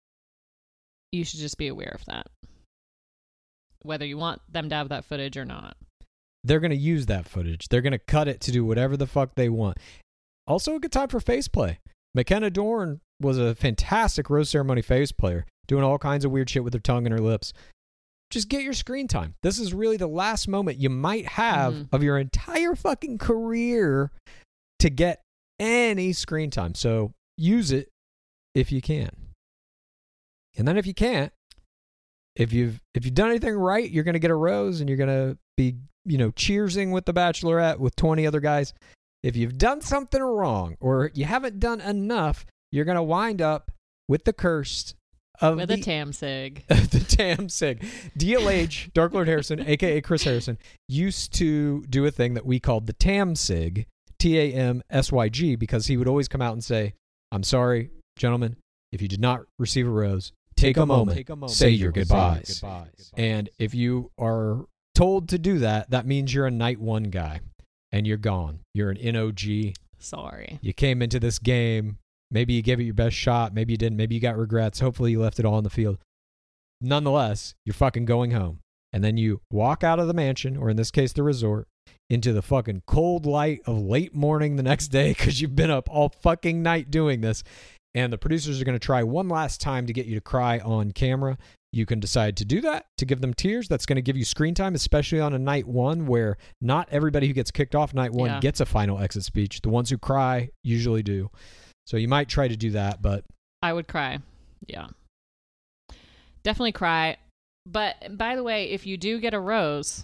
You should just be aware of that, whether you want them to have that footage or not. They're going to use that footage. They're going to cut it to do whatever the fuck they want. Also a good time for face play. McKenna Dorn was a fantastic rose ceremony face player, doing all kinds of weird shit with her tongue and her lips. Just get your screen time. This is really the last moment you might have mm-hmm. of your entire fucking career to get any screen time. So use it if you can. And then if you can't, if you've if you've done anything right, you're going to get a rose and you're going to be, you know, cheersing with the Bachelorette with twenty other guys. If you've done something wrong or you haven't done enough, you're going to wind up with the curse of with the, a Tamsig. the Tamsig. D L H, Dark Lord Harrison, a k a. Chris Harrison, used to do a thing that we called the Tamsig, T A M S Y G, because he would always come out and say, I'm sorry, gentlemen, if you did not receive a rose, take, take, a, moment, take a moment, say your goodbyes. goodbyes. And if you are told to do that, that means you're a night one guy. And you're gone. You're an N O G. Sorry. You came into this game. Maybe you gave it your best shot. Maybe you didn't. Maybe you got regrets. Hopefully you left it all on the field. Nonetheless, you're fucking going home. And then you walk out of the mansion, or in this case, the resort, into the fucking cold light of late morning the next day because you've been up all fucking night doing this. And the producers are going to try one last time to get you to cry on camera. You can decide to do that, to give them tears. That's going to give you screen time, especially on a night one where not everybody who gets kicked off night one yeah. gets a final exit speech. The ones who cry usually do. So you might try to do that, but... I would cry. Yeah. Definitely cry. But by the way, if you do get a rose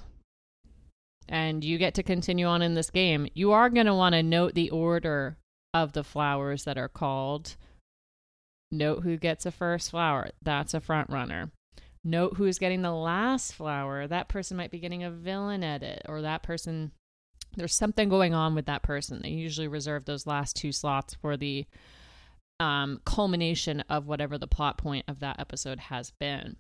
and you get to continue on in this game, you are going to want to note the order of the flowers that are called. Note who gets a first flower. That's a front runner. Note who's getting the last flower. That person might be getting a villain edit, or that person, there's something going on with that person. They usually reserve those last two slots for the um, culmination of whatever the plot point of that episode has been.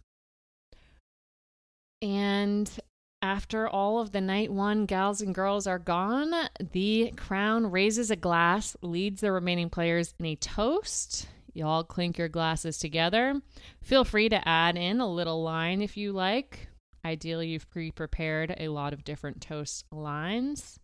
And after all of the night one gals and girls are gone, the crown raises a glass, leads the remaining players in a toast. Y'all clink your glasses together. Feel free to add in a little line if you like. Ideally, you've pre-prepared a lot of different toast lines.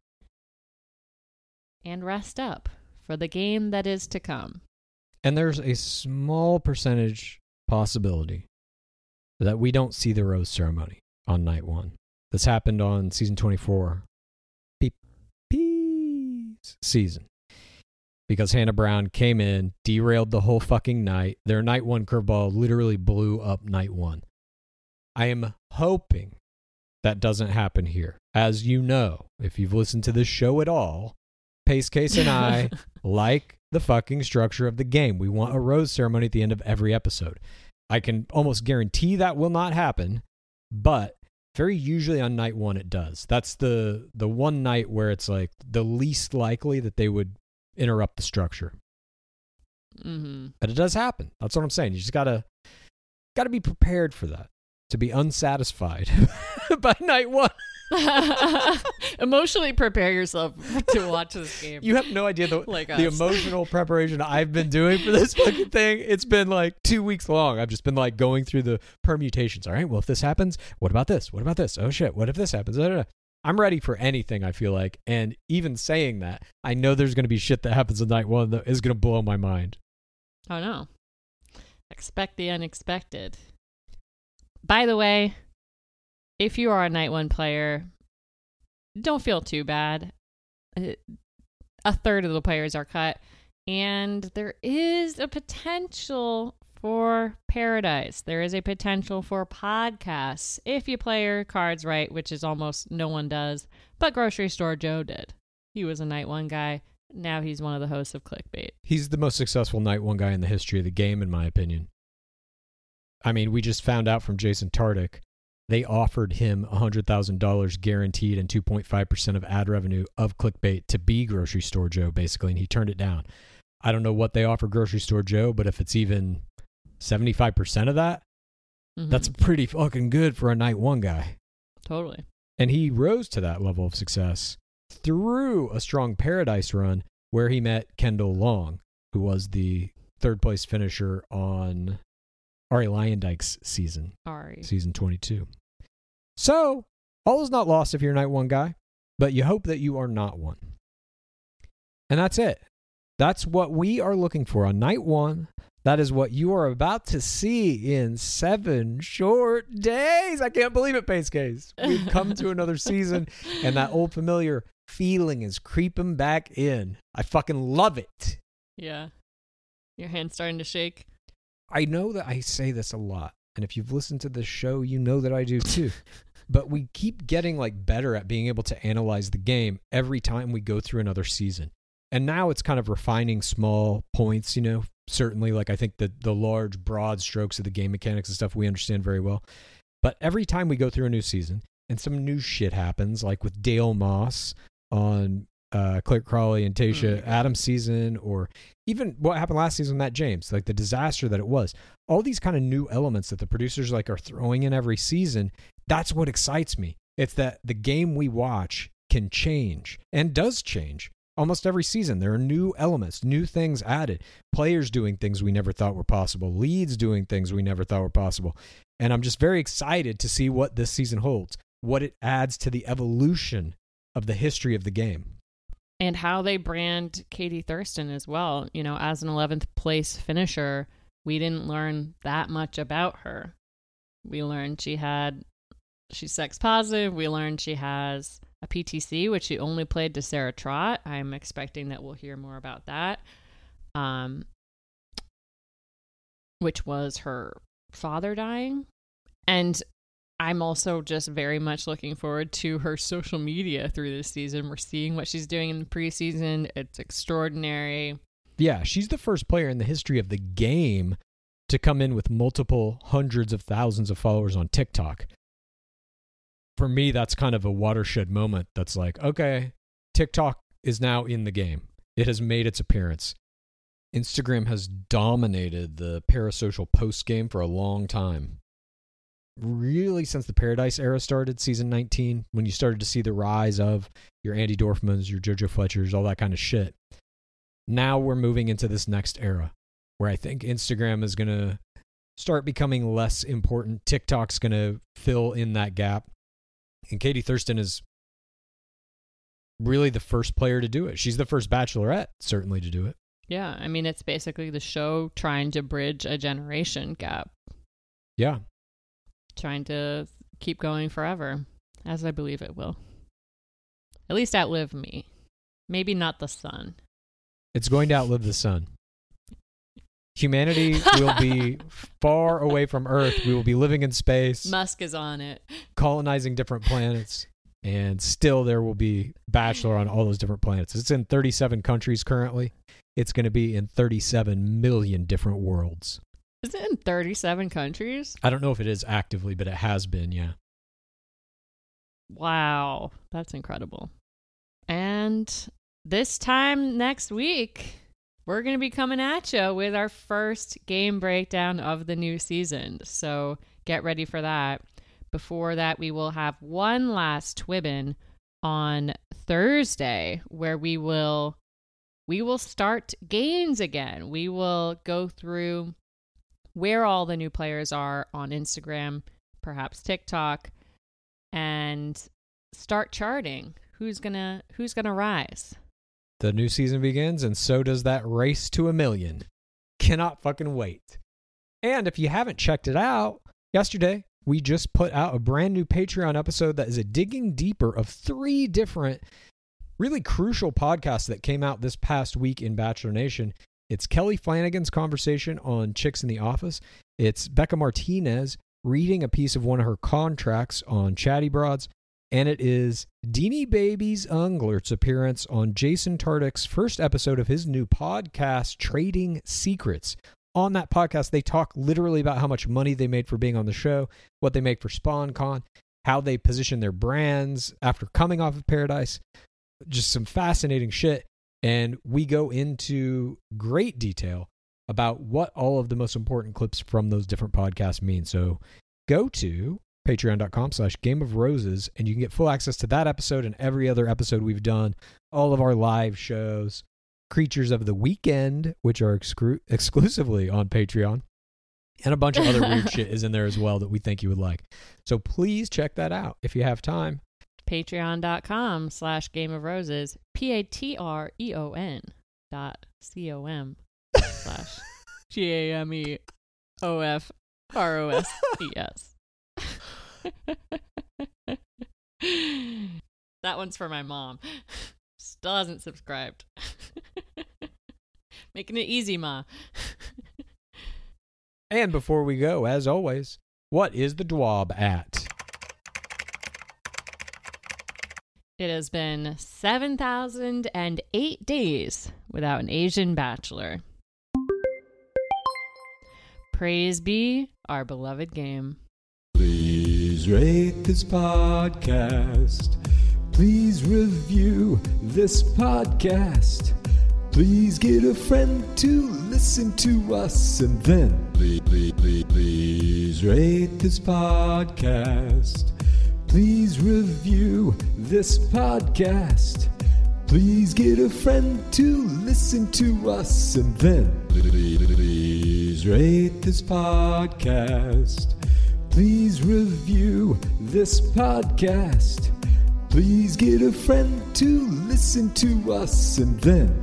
And rest up for the game that is to come. And there's a small percentage possibility that we don't see the rose ceremony on night one. This happened on season twenty-four. Beep, beep, season. Because Hannah Brown came in, derailed the whole fucking night. Their night one curveball literally blew up night one. I am hoping that doesn't happen here. As you know, if you've listened to this show at all, Pace Case and I like the fucking structure of the game. We want a rose ceremony at the end of every episode. I can almost guarantee that will not happen, but very usually on night one it does. That's the the one night where it's like the least likely that they would interrupt the structure. Mm-hmm. But it does happen. That's what I'm saying. You just gotta gotta be prepared for that. To be unsatisfied by night one. Emotionally prepare yourself to watch this game. You have no idea the, Like the us. emotional preparation I've been doing for this fucking thing. It's been like two weeks long. I've just been like going through the permutations. All right, well, if this happens, what about this? What about this? Oh shit, what if this happens? I don't know. I'm ready for anything, I feel like. And even saying that, I know there's going to be shit that happens in night one that is going to blow my mind. Oh no. Expect the unexpected. By the way, if you are a night one player, don't feel too bad. A third of the players are cut, and there is a potential for Paradise. There is a potential for podcasts if you play your cards right, which is almost no one does. But Grocery Store Joe did. He was a night one guy. Now he's one of the hosts of Clickbait. He's the most successful night one guy in the history of the game, in my opinion. I mean, we just found out from Jason Tardik, they offered him one hundred thousand dollars guaranteed and two point five percent of ad revenue of Clickbait to be Grocery Store Joe, basically, and he turned it down. I don't know what they offer Grocery Store Joe, but if it's even seventy-five percent of that, Mm-hmm. that's pretty fucking good for a night one guy. Totally. And he rose to that level of success through a strong Paradise run where he met Kendall Long, who was the third place finisher on Ari Lyondike's season, Ari. season twenty-two. So, all is not lost if you're a night one guy, but you hope that you are not one. And that's it. That's what we are looking for on night one. That is what you are about to see in seven short days. I can't believe it, Pace Case. We've come to another season, and that old familiar feeling is creeping back in. I fucking love it. Yeah. Your hand's starting to shake. I know that I say this a lot, and if you've listened to this show, you know that I do too. But we keep getting like better at being able to analyze the game every time we go through another season. And now it's kind of refining small points, you know, certainly like I think the, the large, broad strokes of the game mechanics and stuff we understand very well. But every time we go through a new season and some new shit happens, like with Dale Moss on uh, Claire Crawley and Tasha Mm-hmm. Adams season, or even what happened last season with Matt James, like the disaster that it was, all these kind of new elements that the producers like are throwing in every season, that's what excites me. It's that the game we watch can change and does change. Almost every season, there are new elements, new things added, players doing things we never thought were possible, leads doing things we never thought were possible. And I'm just very excited to see what this season holds, what it adds to the evolution of the history of the game. And how they brand Katie Thurston as well. You know, as an eleventh place finisher, we didn't learn that much about her. We learned she had, she's sex positive. We learned she has a P T C, which she only played to Sarah Trott. I'm expecting that we'll hear more about that. Um, which was her father dying. And I'm also just very much looking forward to her social media through this season. We're seeing what she's doing in the preseason. It's extraordinary. Yeah, she's the first player in the history of the game to come in with multiple hundreds of thousands of followers on TikTok. For me, that's kind of a watershed moment that's like, okay, TikTok is now in the game. It has made its appearance. Instagram has dominated the parasocial post game for a long time. Really, since the Paradise era started, season nineteen, when you started to see the rise of your Andy Dorfmans, your JoJo Fletchers, all that kind of shit. Now we're moving into this next era where I think Instagram is going to start becoming less important. TikTok's going to fill in that gap. And Katie Thurston is really the first player to do it. She's the first Bachelorette, certainly, to do it. Yeah, I mean, it's basically the show trying to bridge a generation gap. Yeah. Trying to keep going forever, as I believe it will. At least outlive me. Maybe not the sun. It's going to outlive the sun. Humanity will be far away from Earth. We will be living in space, Musk is on it. colonizing different planets, and still there will be Bachelor on all those different planets. It's in thirty-seven countries currently. It's going to be in thirty-seven million different worlds. Is it in thirty-seven countries? I don't know if it is actively, but it has been, yeah. Wow, that's incredible. And this time next week, we're going to be coming at you with our first game breakdown of the new season. So get ready for that. before that, we will have one last Twibbin on Thursday, where we will we will start gains again. We will go through where all the new players are on Instagram, perhaps TikTok, and start charting who's gonna who's gonna rise. The new season begins, and so does that race to a million. Cannot fucking wait. And if you haven't checked it out, yesterday we just put out a brand new Patreon episode that is a digging deeper of three different really crucial podcasts that came out this past week in Bachelor Nation. It's Kelly Flanagan's conversation on Chicks in the Office. It's Becca Martinez reading a piece of one of her contracts on Chatty Broads. And it is Deanie Babies Unglert's appearance on Jason Tartick's first episode of his new podcast, Trading Secrets. On that podcast, they talk literally about how much money they made for being on the show, what they make for SpawnCon, how they position their brands after coming off of Paradise. Just some fascinating shit. And we go into great detail about what all of the most important clips from those different podcasts mean. So go to patreon.com slash Game of Roses, and you can get full access to that episode and every other episode we've done, all of our live shows, Creatures of the Weekend, which are excru- exclusively on Patreon, and a bunch of other weird shit is in there as well that we think you would like. So please check that out if you have time. Patreon.com slash Game of Roses, P-A-T-R-E-O-N dot C-O-M slash G-A-M-E-O-F-R-O-S-E-S. That one's for my mom. Still hasn't subscribed. Making it easy, Ma. And before we go, as always, what is the D W A B at? It has been seven thousand eight days without an Asian bachelor. Praise be our beloved game. Please rate this podcast. Please review this podcast. Please get a friend to listen to us, and then please, please, please, please rate this podcast. Please review this podcast. Please get a friend to listen to us, and then please, please rate this podcast. Please review this podcast. Please get a friend to listen to us, and then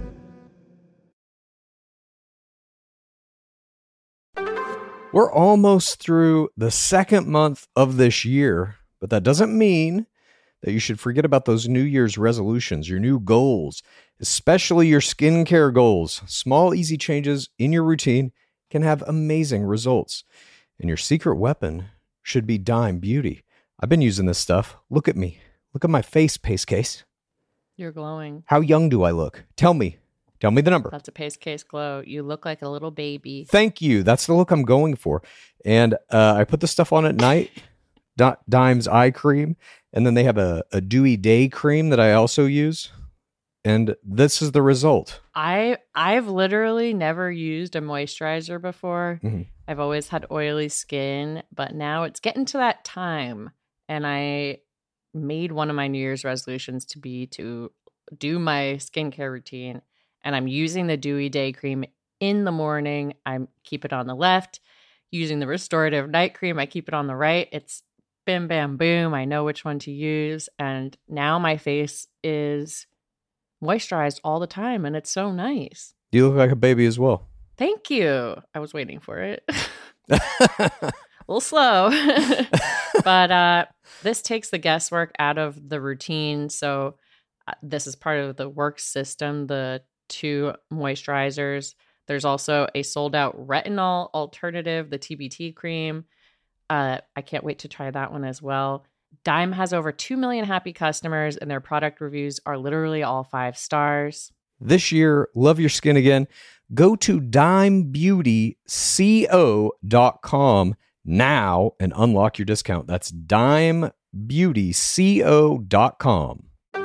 We're almost through the second month of this year, but that doesn't mean that you should forget about those New Year's resolutions, your new goals, especially your skincare goals. Small, easy changes in your routine can have amazing results. And your secret weapon should be Dime Beauty. I've been using this stuff. Look at me. Look at my face, Pace Case. You're glowing. How young do I look? Tell me. Tell me the number. That's a Pace Case glow. You look like a little baby. Thank you. That's the look I'm going for. And uh, I put the stuff on at night. D- Dime's eye cream. And then they have a, a dewy day cream that I also use. And this is the result. I, I've literally never used a moisturizer before. Mm-hmm. I've always had oily skin, but now it's getting to that time. And I made one of my New Year's resolutions to be to do my skincare routine. And I'm using the Dewy Day Cream in the morning. I keep it on the left. Using the Restorative Night Cream, I keep it on the right. It's bim, bam, boom. I know which one to use. And now my face is moisturized all the time. And it's so nice. You look like a baby as well. Thank you. I was waiting for it. A little slow. But uh, this takes the guesswork out of the routine. So uh, this is part of the work system, the two moisturizers. There's also a sold out retinol alternative, the T B T cream. Uh, I can't wait to try that one as well. Dime has over two million happy customers, and their product reviews are literally all five stars. This year, love your skin again. Go to dime beauty co dot com now and unlock your discount. That's dime beauty co dot com.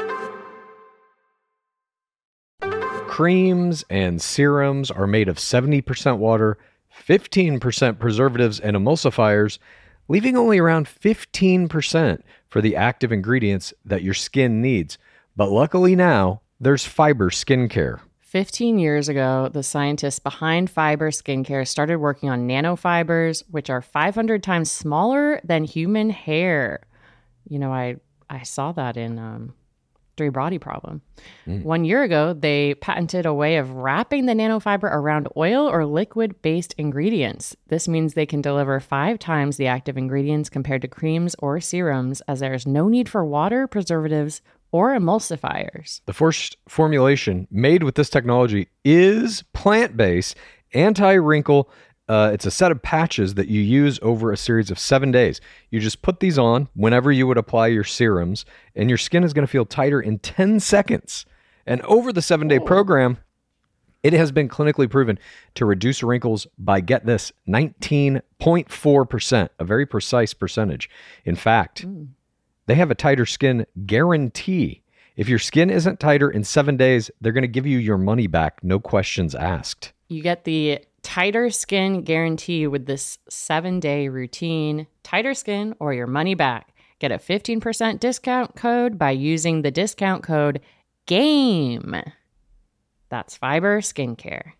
Creams and serums are made of seventy percent water, fifteen percent preservatives and emulsifiers, leaving only around fifteen percent for the active ingredients that your skin needs. But luckily now, there's Fiber Skincare. fifteen years ago, the scientists behind Fiber Skincare started working on nanofibers, which are five hundred times smaller than human hair. You know, I, I saw that in um, Three Body Problem. Mm. One year ago, they patented a way of wrapping the nanofiber around oil or liquid-based ingredients. This means they can deliver five times the active ingredients compared to creams or serums, as there is no need for water, preservatives, or emulsifiers. The first formulation made with this technology is plant-based, anti-wrinkle. Uh, it's a set of patches that you use over a series of seven days. You just put these on whenever you would apply your serums, and your skin is going to feel tighter in ten seconds. And over the seven-day oh. program, it has been clinically proven to reduce wrinkles by, get this, nineteen point four percent, a very precise percentage. In fact, mm. they have a tighter skin guarantee. If your skin isn't tighter in seven days, they're going to give you your money back, no questions asked. You get the tighter skin guarantee with this seven-day routine. Tighter skin or your money back. Get a fifteen percent discount code by using the discount code GAME. That's Fiber Skincare.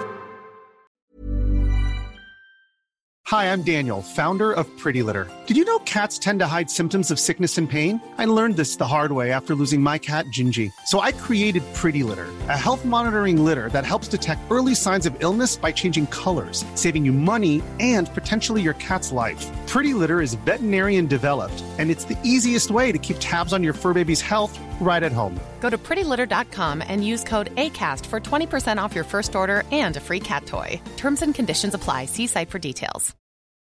Hi, I'm Daniel, founder of Pretty Litter. Did you know cats tend to hide symptoms of sickness and pain? I learned this the hard way after losing my cat, Gingy. So I created Pretty Litter, a health monitoring litter that helps detect early signs of illness by changing colors, saving you money and potentially your cat's life. Pretty Litter is veterinarian developed, and it's the easiest way to keep tabs on your fur baby's health right at home. Go to pretty litter dot com and use code ACAST for twenty percent off your first order and a free cat toy. Terms and conditions apply. See site for details.